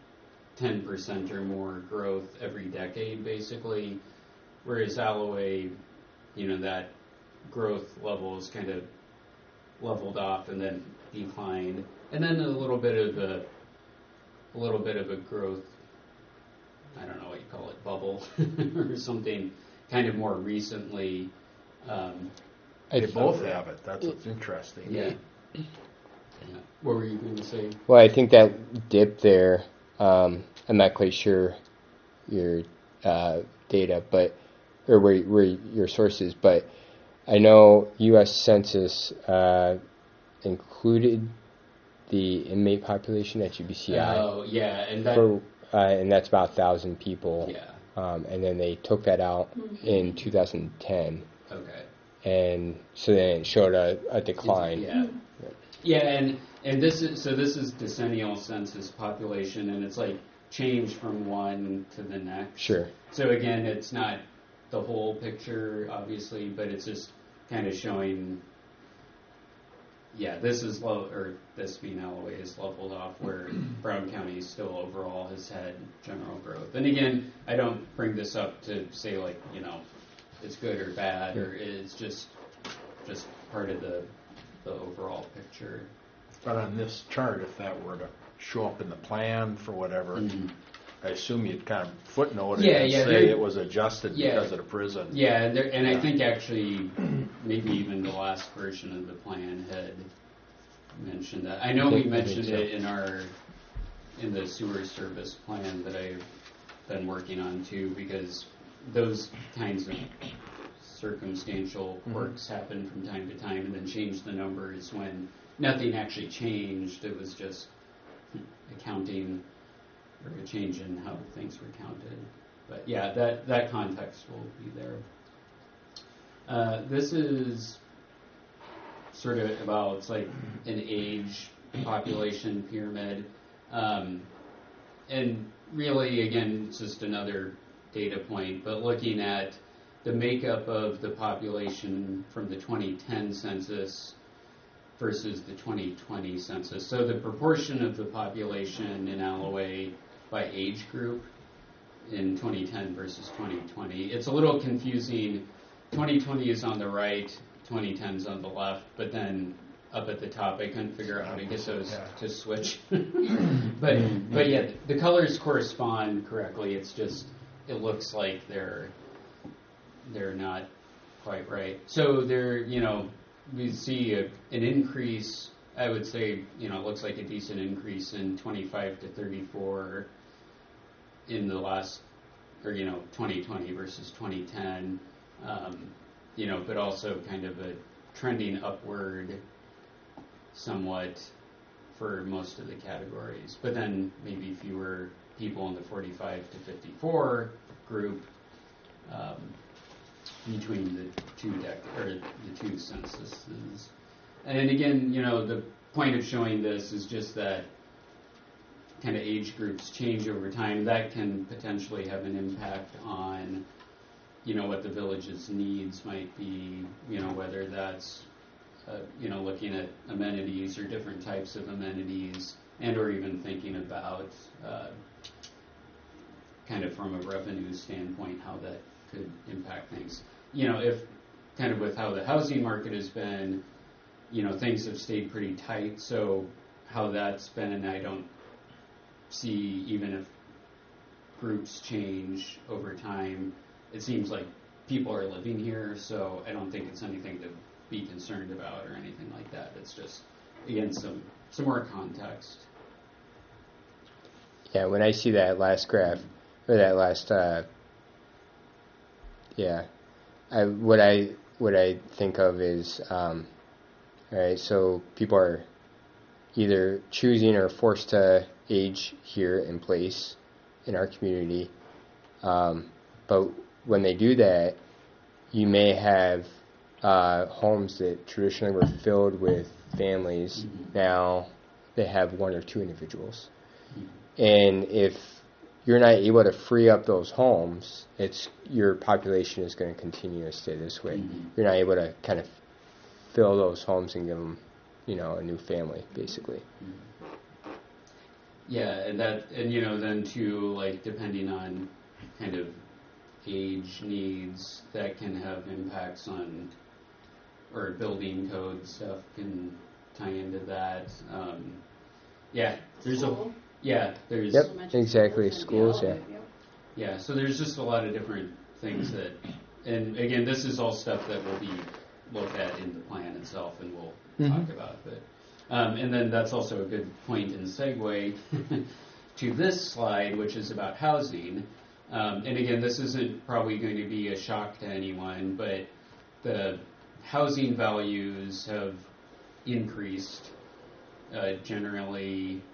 10% or more growth every decade basically, whereas Alloway, that growth level is kind of leveled off and then declined, and then a little bit of a growth, I don't know what you call it, bubble or something, kind of more recently. They both have it. That's what's interesting. Yeah. What were you going to say? Well, I think that dip there, I'm not quite sure your data, or where your source is, but I know U.S. Census included the inmate population at UBCI. Oh, yeah, and and that's about 1,000 people. Yeah. And then they took that out in 2010. Okay. And so then it showed a decline. Yeah, and this is decennial census population, and it's change from one to the next. Sure. So again, it's not the whole picture, obviously, but it's just kind of showing. This is low, or this being Alloway is leveled off, where Brown County still overall has had general growth. And again, I don't bring this up to say it's good or bad, or it's just part of the overall picture. But on this chart, if that were to show up in the plan for whatever, I assume you'd kind of footnote it and say it was adjusted because of the prison. Yeah, and I think actually maybe even the last version of the plan had mentioned that. I know we mentioned it in the sewer service plan that I've been working on too, because those kinds of circumstantial quirks happen from time to time, and then change the numbers when nothing actually changed. It was just accounting, or a change in how things were counted. But yeah, that context will be there. This is sort of about, it's like an age population pyramid. And really, again, it's just another data point, but looking at the makeup of the population from the 2010 census versus the 2020 census. So the proportion of the population in Alloway by age group in 2010 versus 2020. It's a little confusing. 2020 is on the right, 2010 is on the left, but then up at the top I couldn't figure out how to get those to switch. but yeah, the colors correspond correctly. It's just, it looks like they're not quite right. So we see an increase, I would say, it looks like a decent increase in 25 to 34 in the last, 2020 versus 2010, but also kind of a trending upward somewhat for most of the categories. But then maybe fewer people in the 45 to 54 group between the two censuses. And again, the point of showing this is just that kind of age groups change over time. That can potentially have an impact on, what the village's needs might be, whether that's, looking at amenities or different types of amenities, and or even thinking about kind of from a revenue standpoint, how that could impact things. If kind of with how the housing market has been, things have stayed pretty tight, so how that's been, I don't see, even if groups change over time, it seems like people are living here, so I don't think it's anything to be concerned about or anything like that. It's just, again, some more context. Yeah, when I see that last graph, or that last, what I think of is, alright, so people are either choosing or forced to age here in place in our community, but when they do that, you may have homes that traditionally were filled with families. Now they have one or two individuals. And if you're not able to free up those homes, your population is going to continue to stay this way. You're not able to kind of fill those homes and give them, a new family, basically. Yeah, and then too, like, depending on kind of age needs, that can have impacts on, or building code stuff can tie into that. There's School. There's Yep, exactly, schools, yeah. Yeah, so there's just a lot of different things that, and again, this is all stuff that will be looked at in the plan itself, and we'll talk about. But and then that's also a good point and segue to this slide, which is about housing. And again, this isn't probably going to be a shock to anyone, but the housing values have increased generally,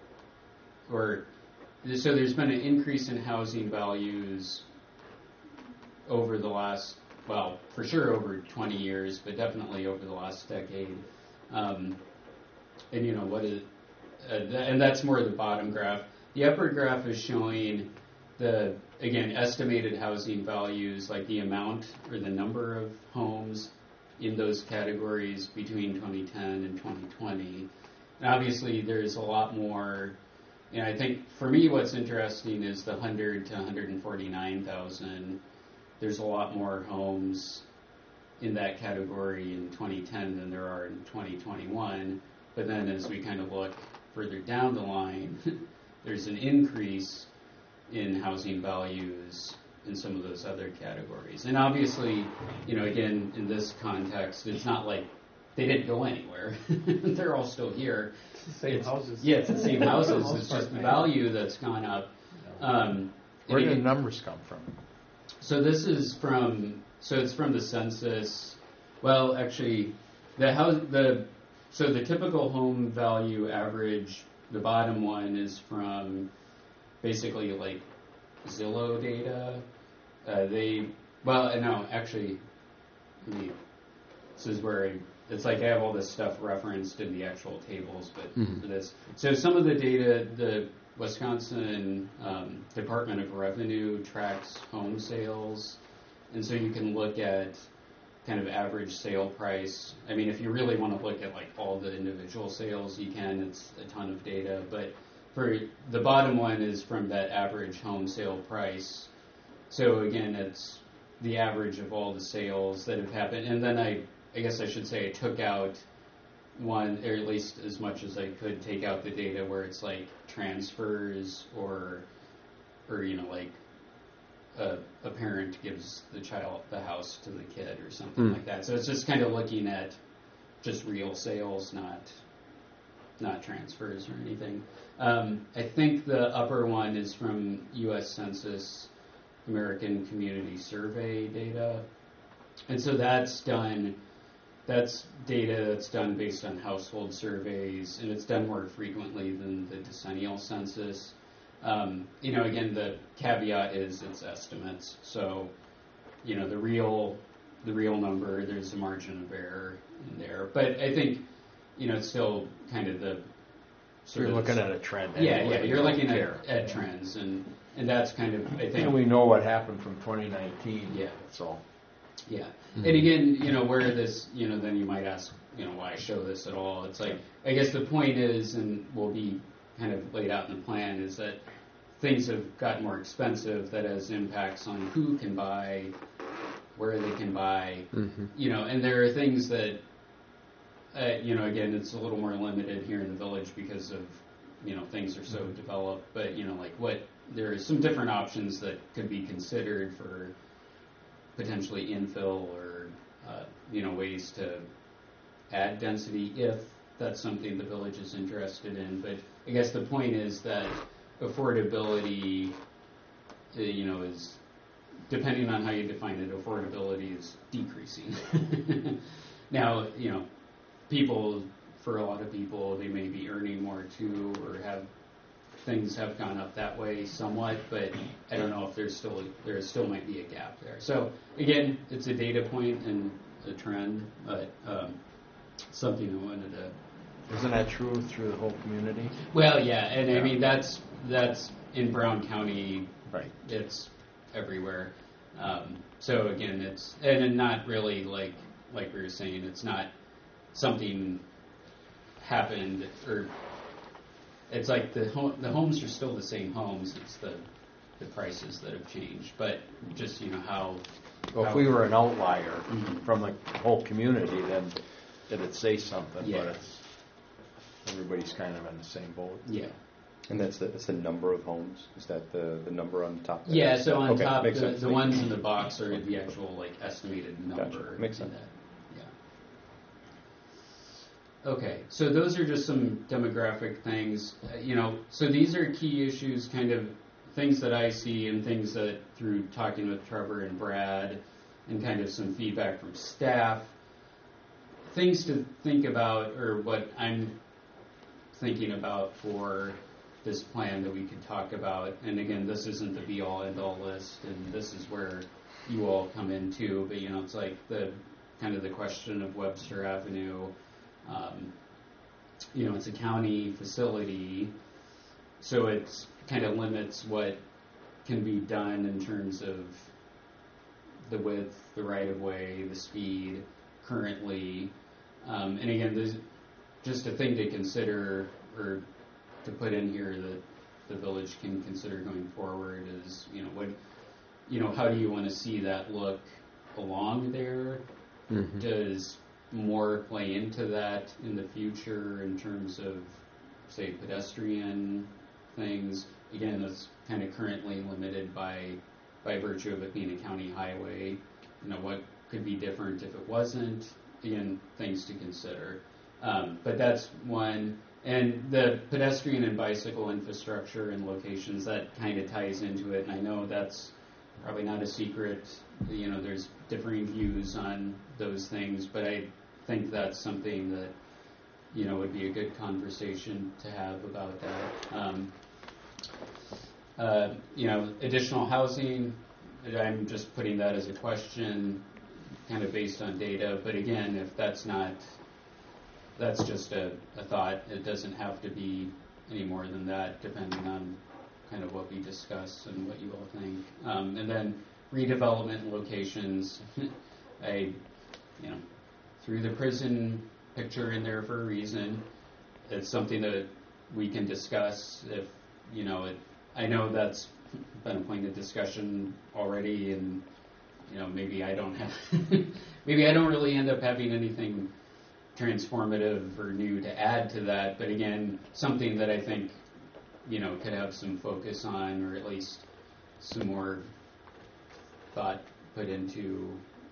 so there's been an increase in housing values over the last, well, for sure over 20 years, but definitely over the last decade. And and that's more the bottom graph. The upper graph is showing the, again, estimated housing values, like the amount or the number of homes in those categories between 2010 and 2020. And obviously there's a lot more, I think for me what's interesting is the 100 to 149,000. There's a lot more homes in that category in 2010 than there are in 2021. But then as we kind of look further down the line, there's an increase in housing values in some of those other categories. And obviously, again, in this context, it's not like they didn't go anywhere. They're all still here. It's the same houses. Yeah, it's the same houses. It's just the value that's gone up. Where do the numbers come from? So this is it's from the census. Well, actually, so the typical home value average, the bottom one is from basically like Zillow data. No, actually, this is where it's like I have all this stuff referenced in the actual tables, but for this. So some of the data, the Wisconsin Department of Revenue tracks home sales, and so you can look at kind of average sale price. I mean, if you really want to look at like all the individual sales, you can. It's a ton of data, but for the bottom one is from that average home sale price. So again, it's the average of all the sales that have happened, and then I guess I should say I took out one, or at least as much as I could, take out the data where it's like transfers or like a parent gives the child the house to the kid or something like that. So it's just kind of looking at just real sales, not transfers or anything. I think the upper one is from U.S. Census American Community Survey data, and so that's data that's done based on household surveys, and it's done more frequently than the decennial census. Again, the caveat is it's estimates. So, the real number, there's a margin of error in there. But I think, it's still kind of the So you're looking at a trend. Yeah, you're looking at trends, and that's kind of, I think. And we know what happened from 2019. Yeah. That's all. Yeah. And again, where this, then you might ask, why show this at all? It's like, I guess the point is, and will be kind of laid out in the plan, is that things have gotten more expensive. That has impacts on who can buy, where they can buy, and there are things that, again, it's a little more limited here in the village because of, things are so developed, but, there are some different options that could be considered for potentially infill or, ways to add density if that's something the village is interested in. But I guess the point is that affordability, is, depending on how you define it, affordability is decreasing. Now, for a lot of people, they may be earning more too, or things have gone up that way somewhat, but I don't know if there still might be a gap there. So again, it's a data point and a trend, but something I wanted to. Isn't that true through the whole community? Well, yeah, and I mean that's in Brown County. Right. It's everywhere. So again, it's and not really like we were saying. It's not something happened, or it's like the homes are still the same homes. It's the prices that have changed, but just how. Well, if we were an outlier from the whole community, then it'd say something. Yeah. But everybody's kind of in the same boat. Yeah. And that's the number of homes? Is that the number on top there? Yeah, so on top, makes sense. the ones in the box are the actual estimated number. Gotcha. Makes sense. Yeah. Okay, so those are just some demographic things. So these are key issues, kind of things that I see and things that through talking with Trevor and Brad and kind of some feedback from staff, things to think about, or what I'm thinking about for this plan that we could talk about. And again, this isn't the be-all, end-all list, and this is where you all come in too. But it's like the kind of the question of Webster Avenue. It's a county facility, so it's kind of limits what can be done in terms of the width, the right-of-way, the speed currently. And again, there's just a thing to consider, or to put in here, that the village can consider going forward is, how do you want to see that look along there? Does more play into that in the future in terms of, say, pedestrian things? Again, that's kind of currently limited by virtue of it being a county highway. What could be different if it wasn't? Again, things to consider. But that's one. And the pedestrian and bicycle infrastructure and locations, that kind of ties into it. And I know that's probably not a secret. There's differing views on those things, but I think that's something that, would be a good conversation to have about that. Additional housing, I'm just putting that as a question, kind of based on data. But again, if that's just a thought. It doesn't have to be any more than that, depending on kind of what we discuss and what you all think. And then redevelopment locations. I threw the prison picture in there for a reason. It's something that we can discuss if, I know that's been a point of discussion already, and, maybe I don't really end up having anything transformative or new to add to that, but again, something that I think, could have some focus on, or at least some more thought put into,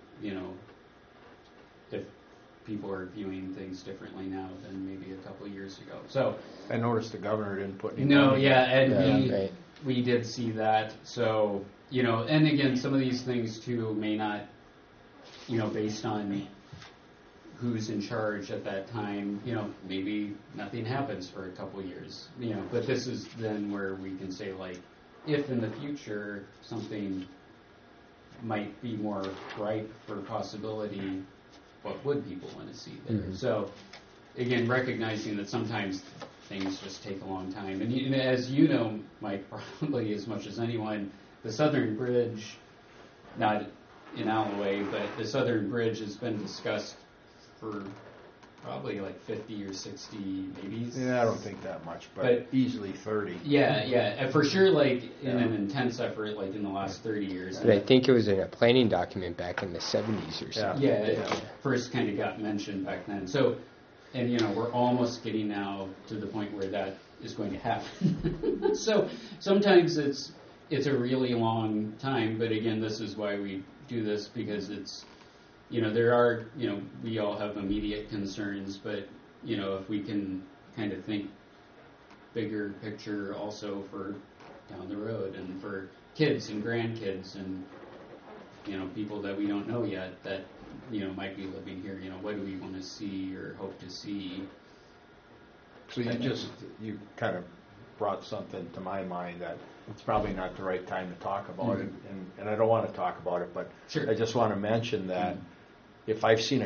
if people are viewing things differently now than maybe a couple of years ago. So I noticed the governor didn't put any no, money. yeah, and right. we did see that. So, and again, some of these things too may not, based on who's in charge at that time, maybe nothing happens for a couple of years, but this is then where we can say, like, if in the future something might be more ripe for possibility, what would people want to see there? Mm-hmm. So, again, recognizing that sometimes things just take a long time. And as you know, Mike, probably as much as anyone, the Southern Bridge, not in Alloway, but the Southern Bridge has been discussed for probably like 50 or 60, maybe. Yeah, I don't think that much, But easily 30. Yeah, and for sure, like in an intense effort, like in the last 30 years. But I think it was in a planning document back in the 70s or something. Yeah, it first kind of got mentioned back then. So, and we're almost getting now to the point where that is going to happen. So sometimes it's a really long time, but again, this is why we do this, because it's, there are, we all have immediate concerns, but, if we can kind of think bigger picture also for down the road and for kids and grandkids and, people that we don't know yet that, might be living here, what do we want to see or hope to see? So you kind of brought something to my mind that it's probably not the right time to talk about it, and I don't want to talk about it, but Sure. I just want to mention that if I've seen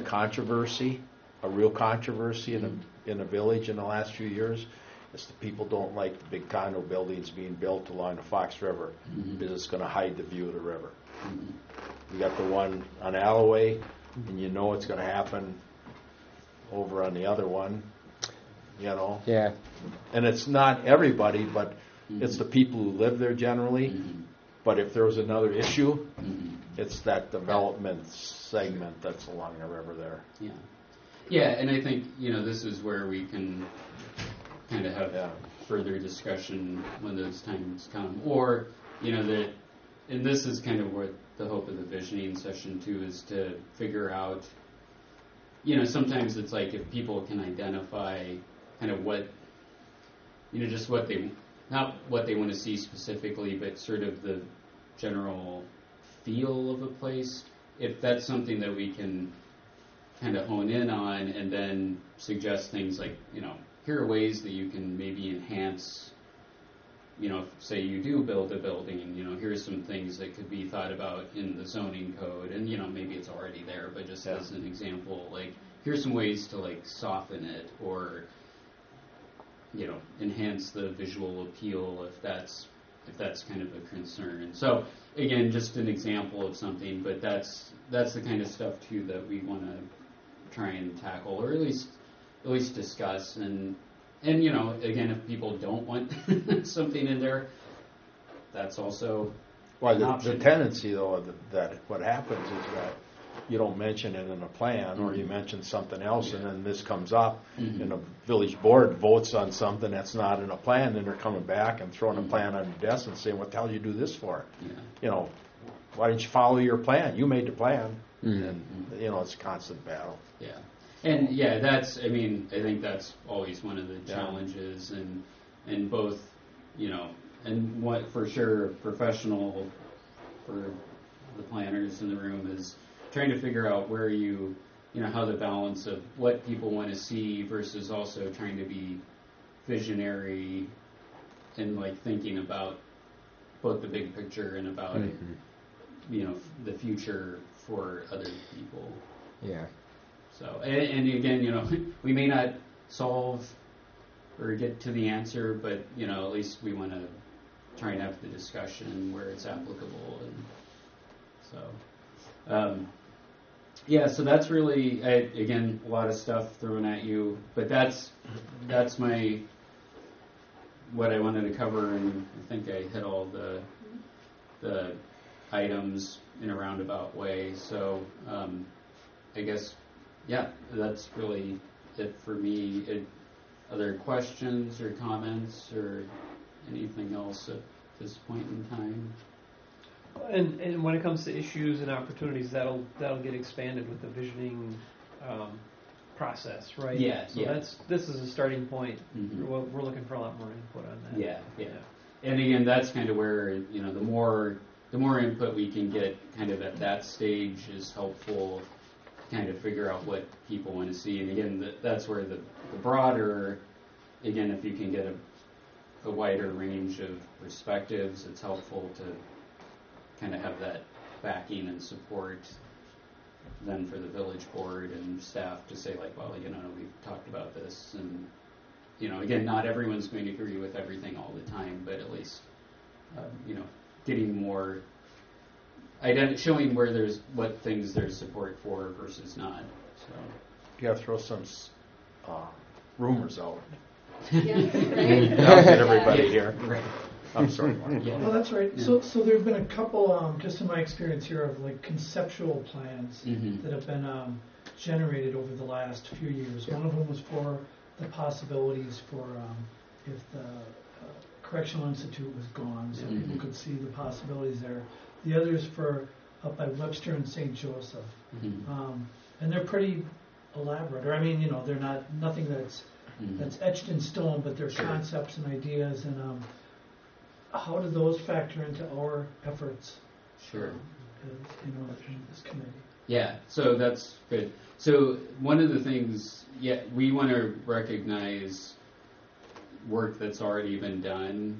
a real controversy in a village in the last few years, it's the people don't like the big condo buildings being built along the Fox River because it's going to hide the view of the river. You got the one on Alloway, and it's going to happen over on the other one, Yeah. And it's not everybody, but it's the people who live there generally. But if there was another issue, it's that development segment that's along the river there. Yeah, and I think, this is where we can kind of have further discussion when those times come. Or, that, and this is kind of what the hope of the visioning session too, is to figure out, sometimes it's like if people can identify kind of what, just what they, not what they want to see specifically, but sort of the general feel of a place, if that's something that we can kind of hone in on and then suggest things like, here are ways that you can maybe enhance, say you do build a building, here's some things that could be thought about in the zoning code, and, maybe it's already there, but just as an example, like, here's some ways to, like, soften it or, enhance the visual appeal if that's kind of a concern. So again, just an example of something, but that's the kind of stuff too that we want to try and tackle, or at least discuss. And again, if people don't want something in there, that's also an The option. tendency though that what happens is that you don't mention it in a plan, or you mention something else, and then this comes up, and the village board votes on something that's not in a plan, and they're coming back and throwing a plan on your desk and saying, what the hell did you do this for? Why didn't you follow your plan? You made the plan. And, it's a constant battle. Yeah. And that's, I think that's always one of the challenges, and both, and what for sure professional for the planners in the room is trying to figure out where how the balance of what people want to see versus also trying to be visionary and like thinking about both the big picture and about the future for other people. Yeah. So, and again, we may not solve or get to the answer, but, at least we want to try and have the discussion where it's applicable. And so, so that's really, again, a lot of stuff thrown at you, but that's what I wanted to cover, and I think I hit all the items in a roundabout way. So, I guess, that's really it for me. Other questions or comments or anything else at this point in time? And when it comes to issues and opportunities, that'll get expanded with the visioning process, right? Yeah. So this is a starting point. Mm-hmm. We're looking for a lot more input on that. Yeah. And again, that's kind of where the more input we can get, kind of at that stage, is helpful. Kind of figure out what people want to see, and again, that's where the broader, again, if you can get a wider range of perspectives, it's helpful to kind of have that backing and support then for the village board and staff to say, like, well, we've talked about this, and again, not everyone's going to agree with everything all the time, but at least getting more showing where what things there's support for versus not. So You got to throw some rumors out. Yeah, right. That'll get everybody here. Right. I'm sorry, Mark. Yeah. Well, that's right. Yeah. So there've been a couple, just in my experience here, of like conceptual plans Mm-hmm. that have been generated over the last few years. One of them was for the possibilities for if the Correctional Institute was gone, so Mm-hmm. people could see the possibilities there. The other is for up by Webster and St. Joseph, Mm-hmm. and they're pretty elaborate. Or they're nothing that's Mm-hmm. that's etched in stone, but they're Sure. concepts and ideas. And how do those factor into our efforts? Sure. In this committee. Yeah, so that's good. So one of the things, we want to recognize work that's already been done,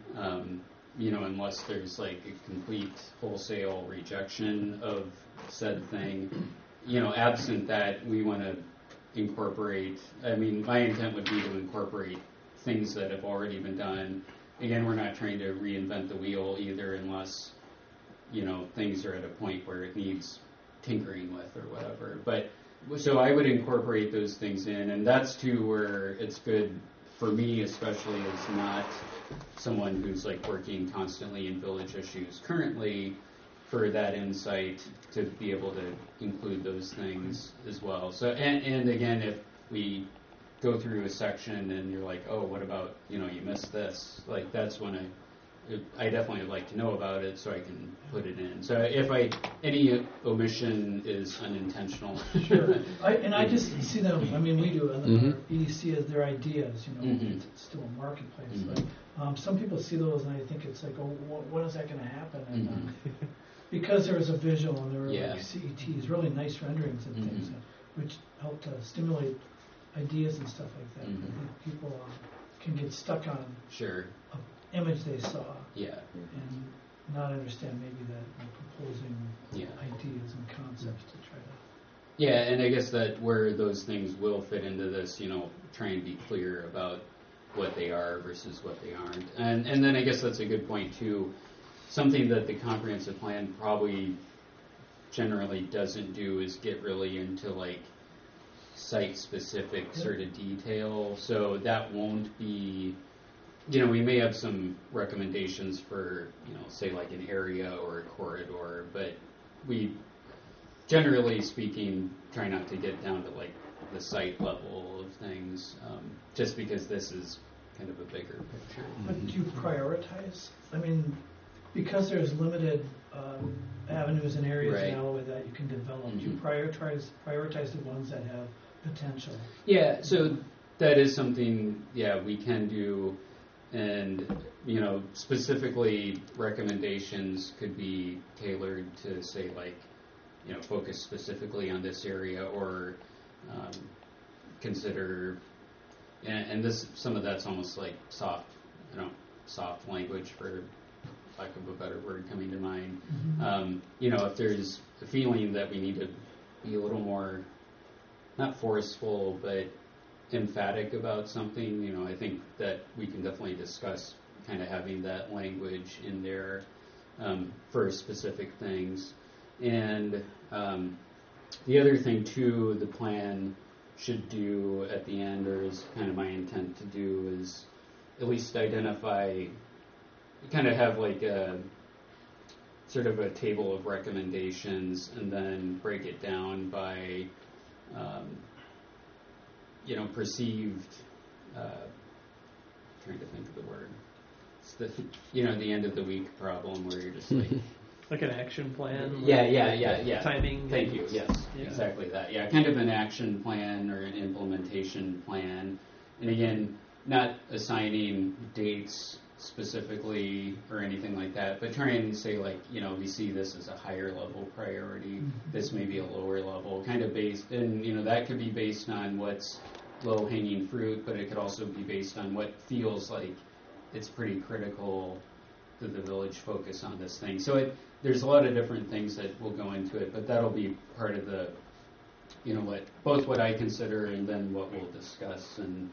unless there's like a complete wholesale rejection of said thing. Absent that, we want to incorporate, my intent would be to incorporate things that have already been done. Again, we're not trying to reinvent the wheel either, unless things are at a point where it needs tinkering with or whatever. But so I would incorporate those things in, and that's too where it's good for me, especially as not someone who's like working constantly in village issues currently, for that insight to be able to include those things as well. So and again, if we go through a section and you're like, oh, what about you missed this? Like that's when I definitely would like to know about it so I can put it in. So if any omission is unintentional. Sure. I just see them, we do, and Mm-hmm. EDC as their ideas, Mhm. it's still a marketplace. Mhm. But some people see those and I think it's like, oh, when is that going to happen? And Mhm. because there was a visual and there were Yeah. like CETs, really nice renderings and things, Mhm. which help to stimulate ideas and stuff like that. Mhm. I think people can get stuck on Sure. an image they saw Yeah. and not understand maybe that we're proposing Yeah. ideas and concepts to try to. Yeah, and I guess that where those things will fit into this, try and be clear about what they are versus what they aren't. And then I guess that's a good point too. Something that the comprehensive plan probably generally doesn't do is get really into like site-specific sort of detail. So that won't be, we may have some recommendations for, say like an area or a corridor, but we, generally speaking, try not to get down to like the site level of things, just because this is kind of a bigger picture. But do you prioritize? Because there's limited avenues and areas Right. in Alloway that you can develop, do you Mhm. prioritize the ones that have potential? Yeah, so that is something, we can do, and, specifically recommendations could be tailored to say like, focus specifically on this area or consider, and this, some of that's almost like soft language for lack of a better word coming to mind. If there's a feeling that we need to be a little more, not forceful, but emphatic about something, I think that we can definitely discuss kind of having that language in there for specific things. And the other thing, too, the plan should do at the end, or is kind of my intent to do, is at least identify, kind of have like a sort of a table of recommendations, and then break it down by, perceived, trying to think of the word. It's the end of the week problem where you're just like, Like an action plan? Yeah. Timing? Thank you, yes, exactly that. Yeah, kind of an action plan or an implementation plan. And again, not assigning dates specifically or anything like that, but trying to say like, we see this as a higher level priority, this may be a lower level, kind of based, and that could be based on what's low hanging fruit, but it could also be based on what feels like it's pretty critical that the village focus on this thing. So there's a lot of different things that will go into it, but that'll be part of the, what I consider and then what we'll discuss and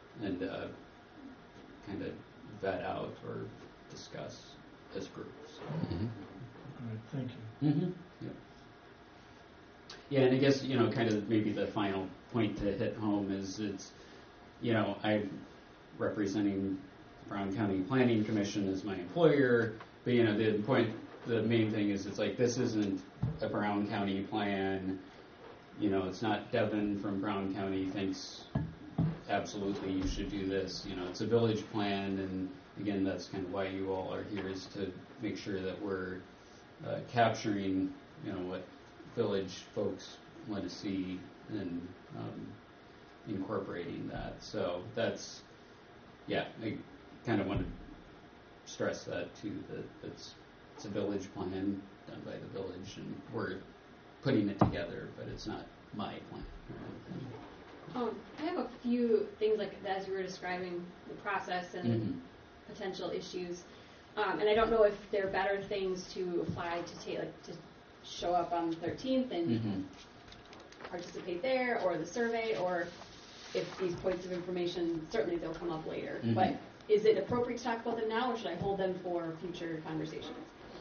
kind of vet out or discuss as groups. All right, thank you. Yep. Yeah, and I guess, kind of maybe the final point to hit home is I'm representing Brown County Planning Commission as my employer, but the main thing is it's like, this isn't a Brown County plan, it's not Devin from Brown County thinks absolutely you should do this, it's a village plan, and again, that's kind of why you all are here, is to make sure that we're capturing, what village folks want to see and incorporating that. So that's, I kind of want to stress that too, that it's a village plan done by the village, and we're putting it together, but it's not my plan or anything. I have a few things like as you were describing the process and potential issues, and I don't know if they're better things to apply to show up on the 13th and participate there, or the survey, or if these points of information, certainly they'll come up later. But is it appropriate to talk about them now, or should I hold them for future conversations?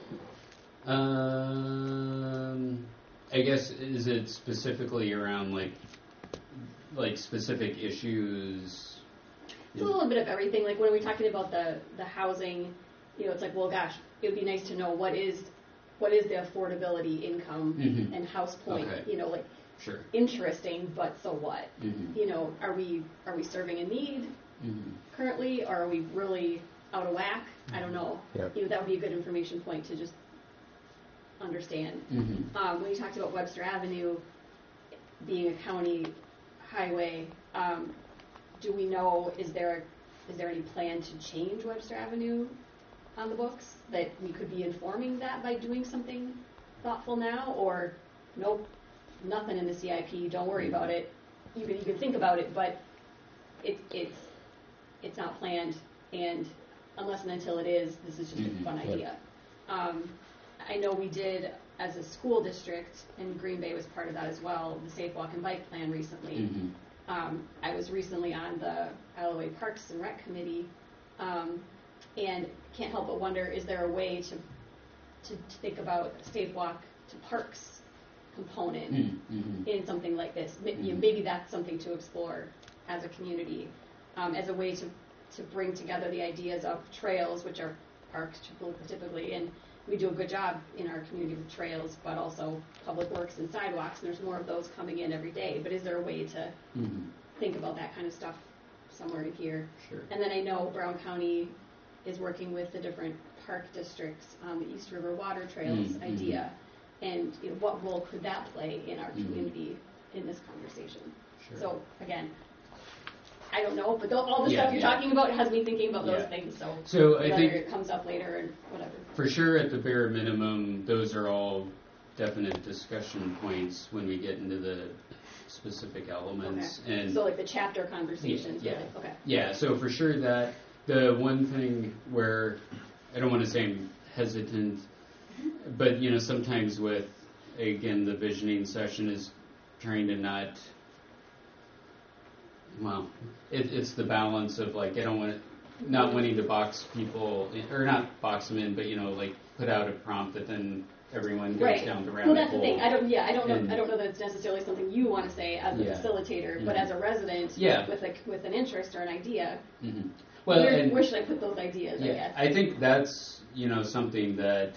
I guess, is it specifically around like specific issues? It's a little bit of everything. Like when we're talking about the housing, it's like, well, gosh, it would be nice to know what is the affordability income and house point. Okay. Sure. Interesting, but so what? Are we serving a need currently, or are we really out of whack? I don't know. Yep. That would be a good information point to just understand. When you talked about Webster Avenue being a county highway, do we know, is there any plan to change Webster Avenue on the books, that we could be informing that by doing something thoughtful now, or nope, nothing in the CIP, don't worry about it. You can think about it, but it's not planned, and unless and until it is, this is just a fun idea. I know we did, as a school district, and Green Bay was part of that as well, the Safe Walk and Bike Plan recently. I was recently on the Alloway Parks and Rec Committee, and can't help but wonder, is there a way to think about Safe Walk to Parks component in something like this? Maybe that's something to explore as a community, as a way to bring together the ideas of trails, which are parks typically, and we do a good job in our community with trails, but also public works and sidewalks, and there's more of those coming in every day. But is there a way to think about that kind of stuff somewhere in here? Sure. And then I know Brown County is working with the different park districts on the East River Water Trails idea, and what role could that play in our community in this conversation? Sure. So again, I don't know, but all the stuff you're talking about has me thinking about those things. So I whether think it comes up later and whatever. For sure, at the bare minimum, those are all definite discussion points when we get into the specific elements. Okay. And so like the chapter conversations. Yeah. Really? Okay. Yeah. So for sure, that the one thing where I don't want to say I'm hesitant, but sometimes with, again, the visioning session is trying to not. Well, it's the balance of like I don't want not wanting to box people or not box them in, but like put out a prompt that then everyone goes down the rabbit hole. Well, that's the thing. I don't know that it's necessarily something you want to say as a facilitator, but as a resident with an interest or an idea. Mm-hmm. Well, where should I put those ideas? I guess. I think that's something that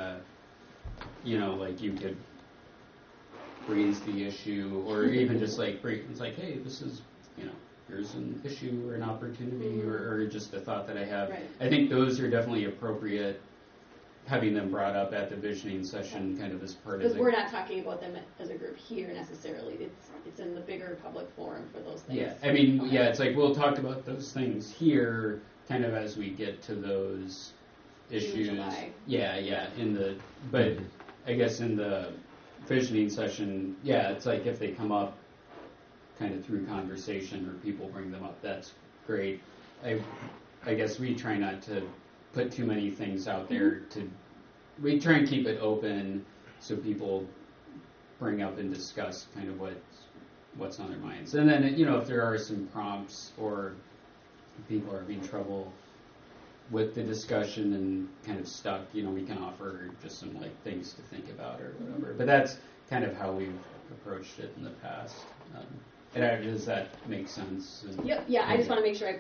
like you could raise the issue, or even just like it's like, hey, this is here's an issue or an opportunity, or just a thought that I have. Right. I think those are definitely appropriate. Having them brought up at the visioning session, kind of as part of because we're not talking about them as a group here necessarily. It's in the bigger public forum for those things. Yeah, I mean, it's like we'll talk about those things here, kind of as we get to those issues. July. But I guess in the visioning session, it's like if they come up, kind of through conversation or people bring them up, that's great. I guess we try not to put too many things out there. We try and keep it open so people bring up and discuss kind of what's on their minds. And then if there are some prompts or people are having trouble with the discussion and kind of stuck, we can offer just some like things to think about or whatever. But that's kind of how we've approached it in the past. Does that make sense? Yep. Yeah. I just want to make sure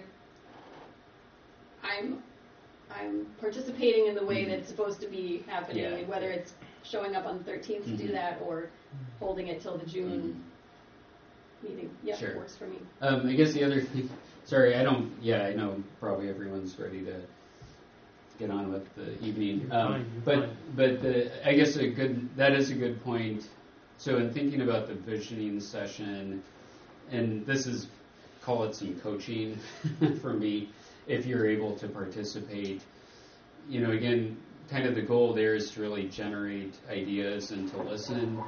I'm participating in the way that's supposed to be happening, and whether it's showing up on the 13th to do that or holding it till the June meeting. Yep, sure. It works for me. I guess the other thing, sorry, I know probably everyone's ready to get on with the evening. But I guess that is a good point. So in thinking about the visioning session, and this is, call it some coaching for me, if you're able to participate, again, kind of the goal there is to really generate ideas and to listen.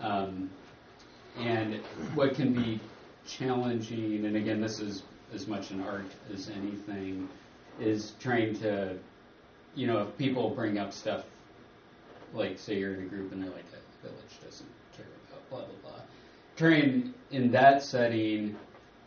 And what can be challenging, and again, this is as much an art as anything, is trying to, if people bring up stuff, like say you're in a group and they're like, the village doesn't care about blah, blah, blah. Trying in that setting,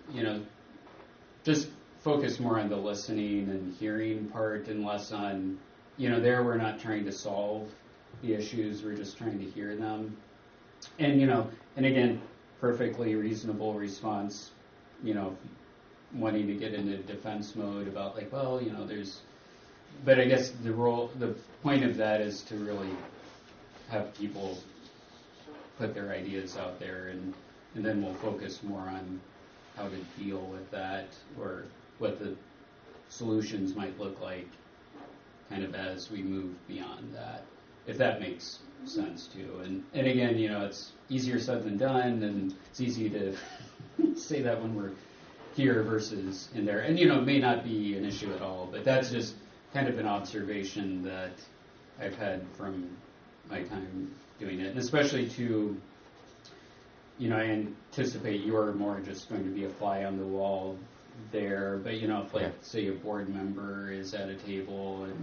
just focus more on the listening and hearing part and less on, there we're not trying to solve the issues, we're just trying to hear them. And, and again, perfectly reasonable response, wanting to get into defense mode about like, well, but I guess the point of that is to really have people put their ideas out there, and then we'll focus more on how to deal with that, or what the solutions might look like kind of as we move beyond that, if that makes sense too. And again, it's easier said than done, and it's easy to say that when we're here versus in there. And, it may not be an issue at all, but that's just kind of an observation that I've had from my time doing it. And especially to, I anticipate you're more just going to be a fly on the wall there, but if say a board member is at a table and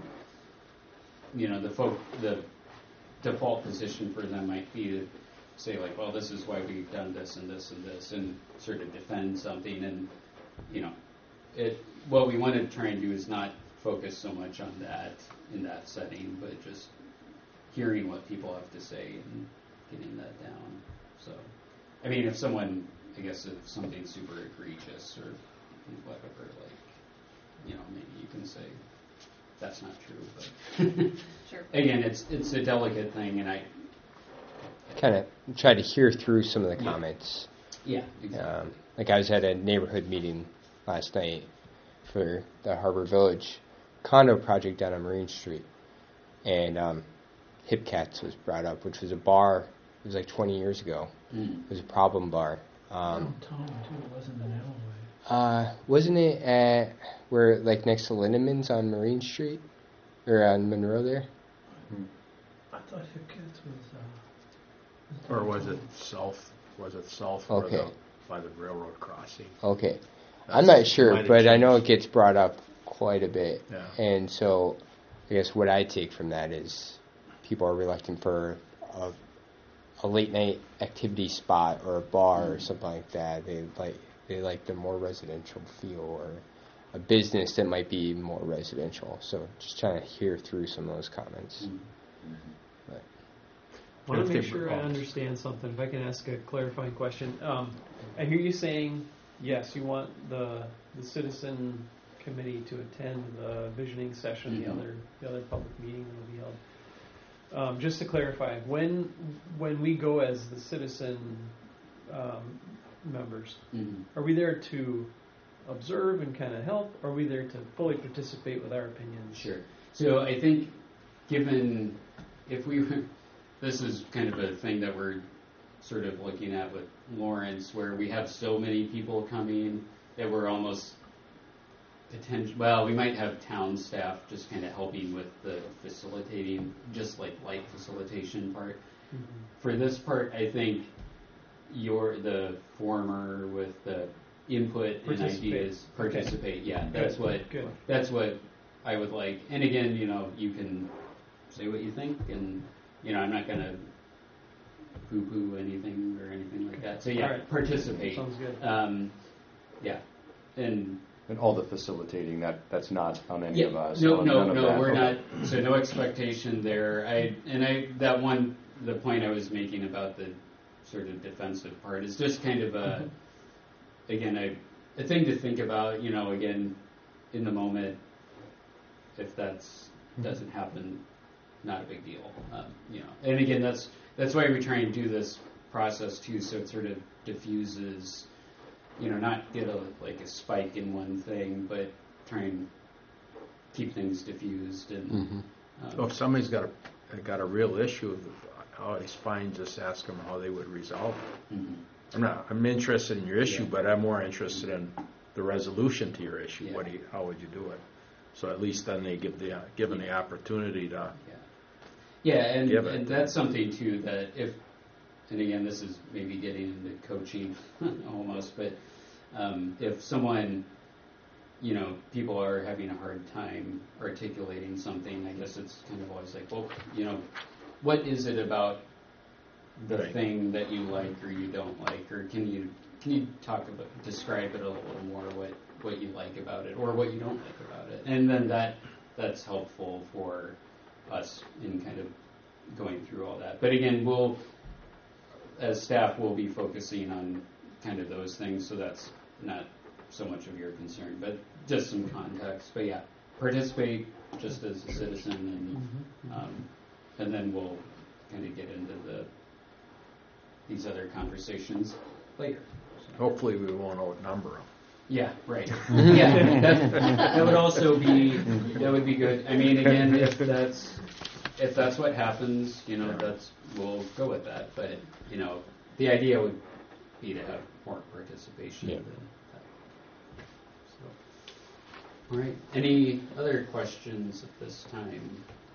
the default position for them might be to say like, well, this is why we've done this and this and this, and sort of defend something. And what we want to try and do is not focus so much on that in that setting, but just hearing what people have to say and getting that down. So I mean, if something super egregious or whatever, like, maybe you can say that's not true. But sure. Again, it's a delicate thing, and I kind of try to hear through some of the comments. Yeah, exactly. Like I was at a neighborhood meeting last night for the Harbor Village condo project down on Marine Street, and Hip Cats was brought up, which was a bar. It was like 20 years ago. It was a problem bar. Downtown too, it wasn't an alleyway. Wasn't it at where, like, next to Lindemans on Marine Street? Or on Monroe there? I thought Hip Cats was... Or was it south? Was it south Okay. by the railroad crossing? Okay. I'm not sure, Might have but I know it changed. gets brought up quite a bit. Yeah. And so I guess what I take from that is people are reluctant for a late night activity spot or a bar or something like that. They like the more residential feel, or a business that might be more residential. So just trying to hear through some of those comments. But I want to make sure I understand something. If I can ask a clarifying question. I hear you saying, yes, you want the citizen committee to attend the visioning session, the other public meeting that will be held. Just to clarify, when we go as the citizen members, are we there to observe and kind of help, or are we there to fully participate with our opinions? Sure. So I think, given this is kind of a thing that we're sort of looking at with Lawrence, where we have so many people coming that we're almost we might have town staff just kind of helping with the facilitating, just like light facilitation part. For this part, I think you're the former with the input and ideas. Participate. Yeah, that's what I would like. And again, you can say what you think, and I'm not going to poo-poo anything or anything like that. So yeah, right. Participate. Sounds good. Yeah, and all the facilitating, that's not on any of us. No, that. we're not. So no expectation there. The point I was making about the sort of defensive part is just kind of a thing to think about. Again, in the moment, if doesn't happen, not a big deal. And again, that's why we try and do this process too, so it sort of diffuses. Not get a spike in one thing, but try and keep things diffused. And if somebody's got a real issue, I always find just ask them how they would resolve it. I'm interested in your issue, but I'm more interested in the resolution to your issue. Yeah. How would you do it? So at least then they given the opportunity to. And that's something too that and again, this is maybe getting into coaching almost, but if someone, people are having a hard time articulating something, I guess it's kind of always like, well, what is it about the thing that you like or you don't like, or can you describe it a little more, what you like about it or what you don't like about it, and then that's helpful for us in kind of going through all that. But again, as staff, we'll be focusing on kind of those things, so that's not so much of your concern, but just some context. But yeah, participate just as a citizen, and then we'll kind of get into these other conversations later. Hopefully, we won't outnumber them. Yeah, right. Yeah, that would also be good. I mean, again, if that's what happens, we'll go with that. But the idea would be to have more participation. Yeah. Than that. So, all right. Any other questions at this time?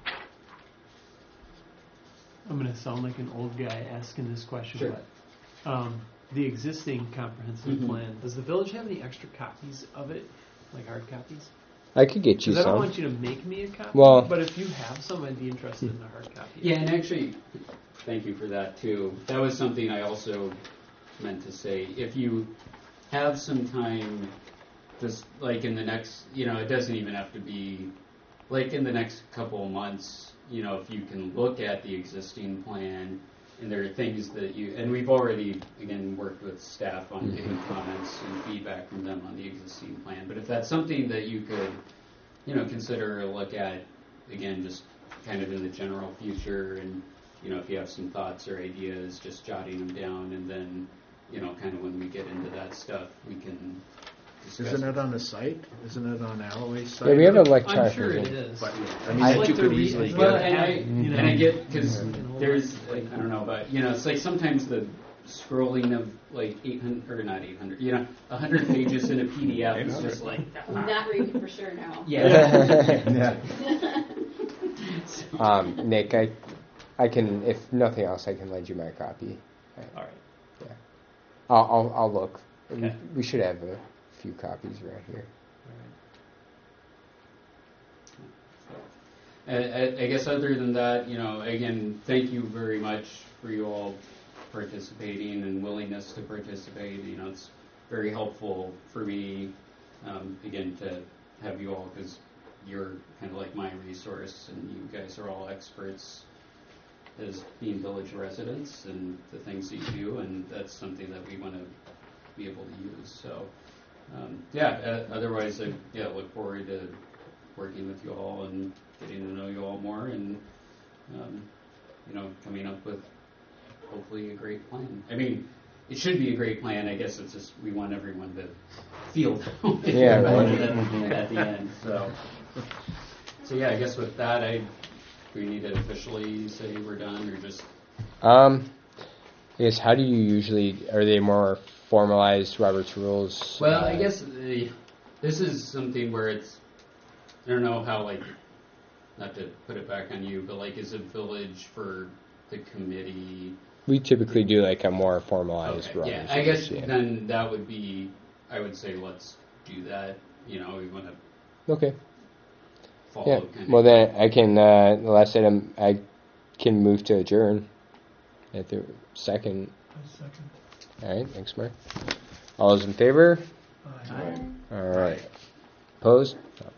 I'm going to sound like an old guy asking this question, Sure. but the existing comprehensive plan, does the village have any extra copies of it, like hard copies? I could get you Because I some. don't want you to make me a copy, Well, but if you have some, I'd be interested in a hard copy. Yeah, and actually, thank you for that too. That was something I also meant to say. If you have some time, just like in the next, it doesn't even have to be like in the next couple of months, if you can look at the existing plan, and there are things that and we've already, again, worked with staff on getting comments and feedback from them on the existing plan. But if that's something that you could, consider or look at, again, just kind of in the general future, and, if you have some thoughts or ideas, just jotting them down, and then, kind of when we get into that stuff, we can discuss. Isn't it on the site? Isn't it on Alloway's site? Yeah, we have an electronic I'm sure it version. is. But, I'd that like you to could read easily it. get Well, it. and I get, because there's, I don't know, but, it's like sometimes the scrolling of like 800, or not 800, 100 pages in a PDF is just like, I'm not reading for sure now. yeah. Nick, I can, if nothing else, I can lend you my copy. All right. Yeah. I'll look. Okay. We should have a few copies right here. I guess other than that, again, thank you very much for you all participating and willingness to participate. It's very helpful for me, again, to have you all, because you're kind of like my resource, and you guys are all experts as being village residents and the things that you do, and that's something that we want to be able to use. So, otherwise, I look forward to working with you all and getting to know you all more, and coming up with hopefully a great plan. I mean, it should be a great plan. I guess it's just we want everyone to feel that at the end. So I guess with that, do we need to officially say we're done, or just? I guess, how do you usually, are they more formalized Robert's rules? Well, I guess this is something where it's, I don't know how, not to put it back on you, but is it village for the committee? We typically do a more formalized Robert's rules. I guess then that would be, I would say let's do that. We want to follow. Yeah. Well, then I can, the last item, I can move to adjourn at the second. Second. All right, thanks, Mark. All those in favor? Aye. All right. Opposed?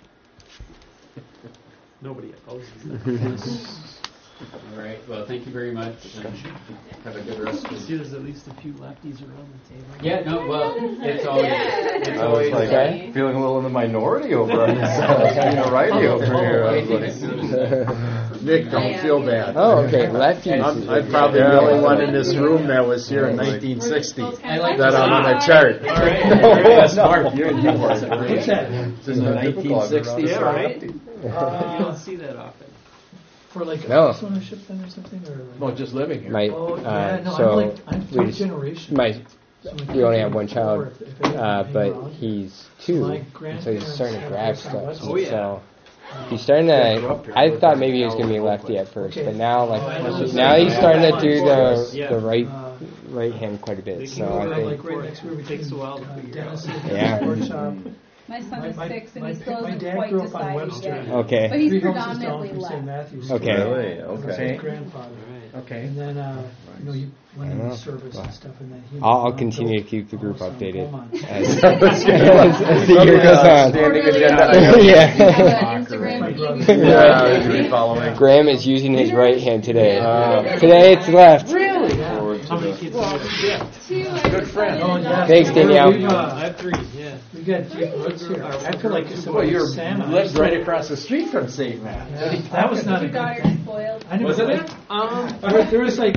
Nobody opposes that. All right. Well, thank you very much, and have a good rest of the See, there's at least a few lefties around the table. Yeah. No. Well, it's always. It's I was always feeling a little in the minority over on this righty over here. I was Nick, don't feel bad. Oh, okay. Lefties. I'm probably the only one in this room that was here in 1960 like that I'm on a chart. All right. Yes, Mark, you were. What's that? It's in the 1960s. Yeah, right. You don't see that often. For No. office ownership then or something? Or No, just living here. My, I'm third generation. We only have one child, but around. he's So 2, my and so he's grandparents starting to had grab a house on stuff. West Oh, yeah. So he's starting to. I thought maybe he was going to be lefty at first, Okay. but now now he's starting to do Yeah. the right hand quite a bit. They can So go I around think. Like right next to where we Takes a while to figure Dennis' out. Yeah. workshop. My son is 6 and he still my hasn't dad quite grew up on decided Webster. yet. Okay. But he's 3 houses down predominantly from St. left. Matthews. Okay. Really? That was Okay. his grandfather. Okay. And then, you went I into know. service and stuff, and then he. I'll continue to keep the group built updated Beaumont. as the year goes on. Standing Really agenda. Yeah. have an Instagram My feed. brother. Yeah, we following. Graham is using his right hand today. Today it's left. Really? Yeah. How many kids do you have? 2, Good friend. Oh, yeah. Thanks, Danielle. We've, I have 3, yeah. we got Jake Woods here. I feel like it's Well, you Santa. lived right across the street from St. Matt. Yeah, that was not a Your good daughter's thing. spoiled. I never Wasn't liked- it? There was like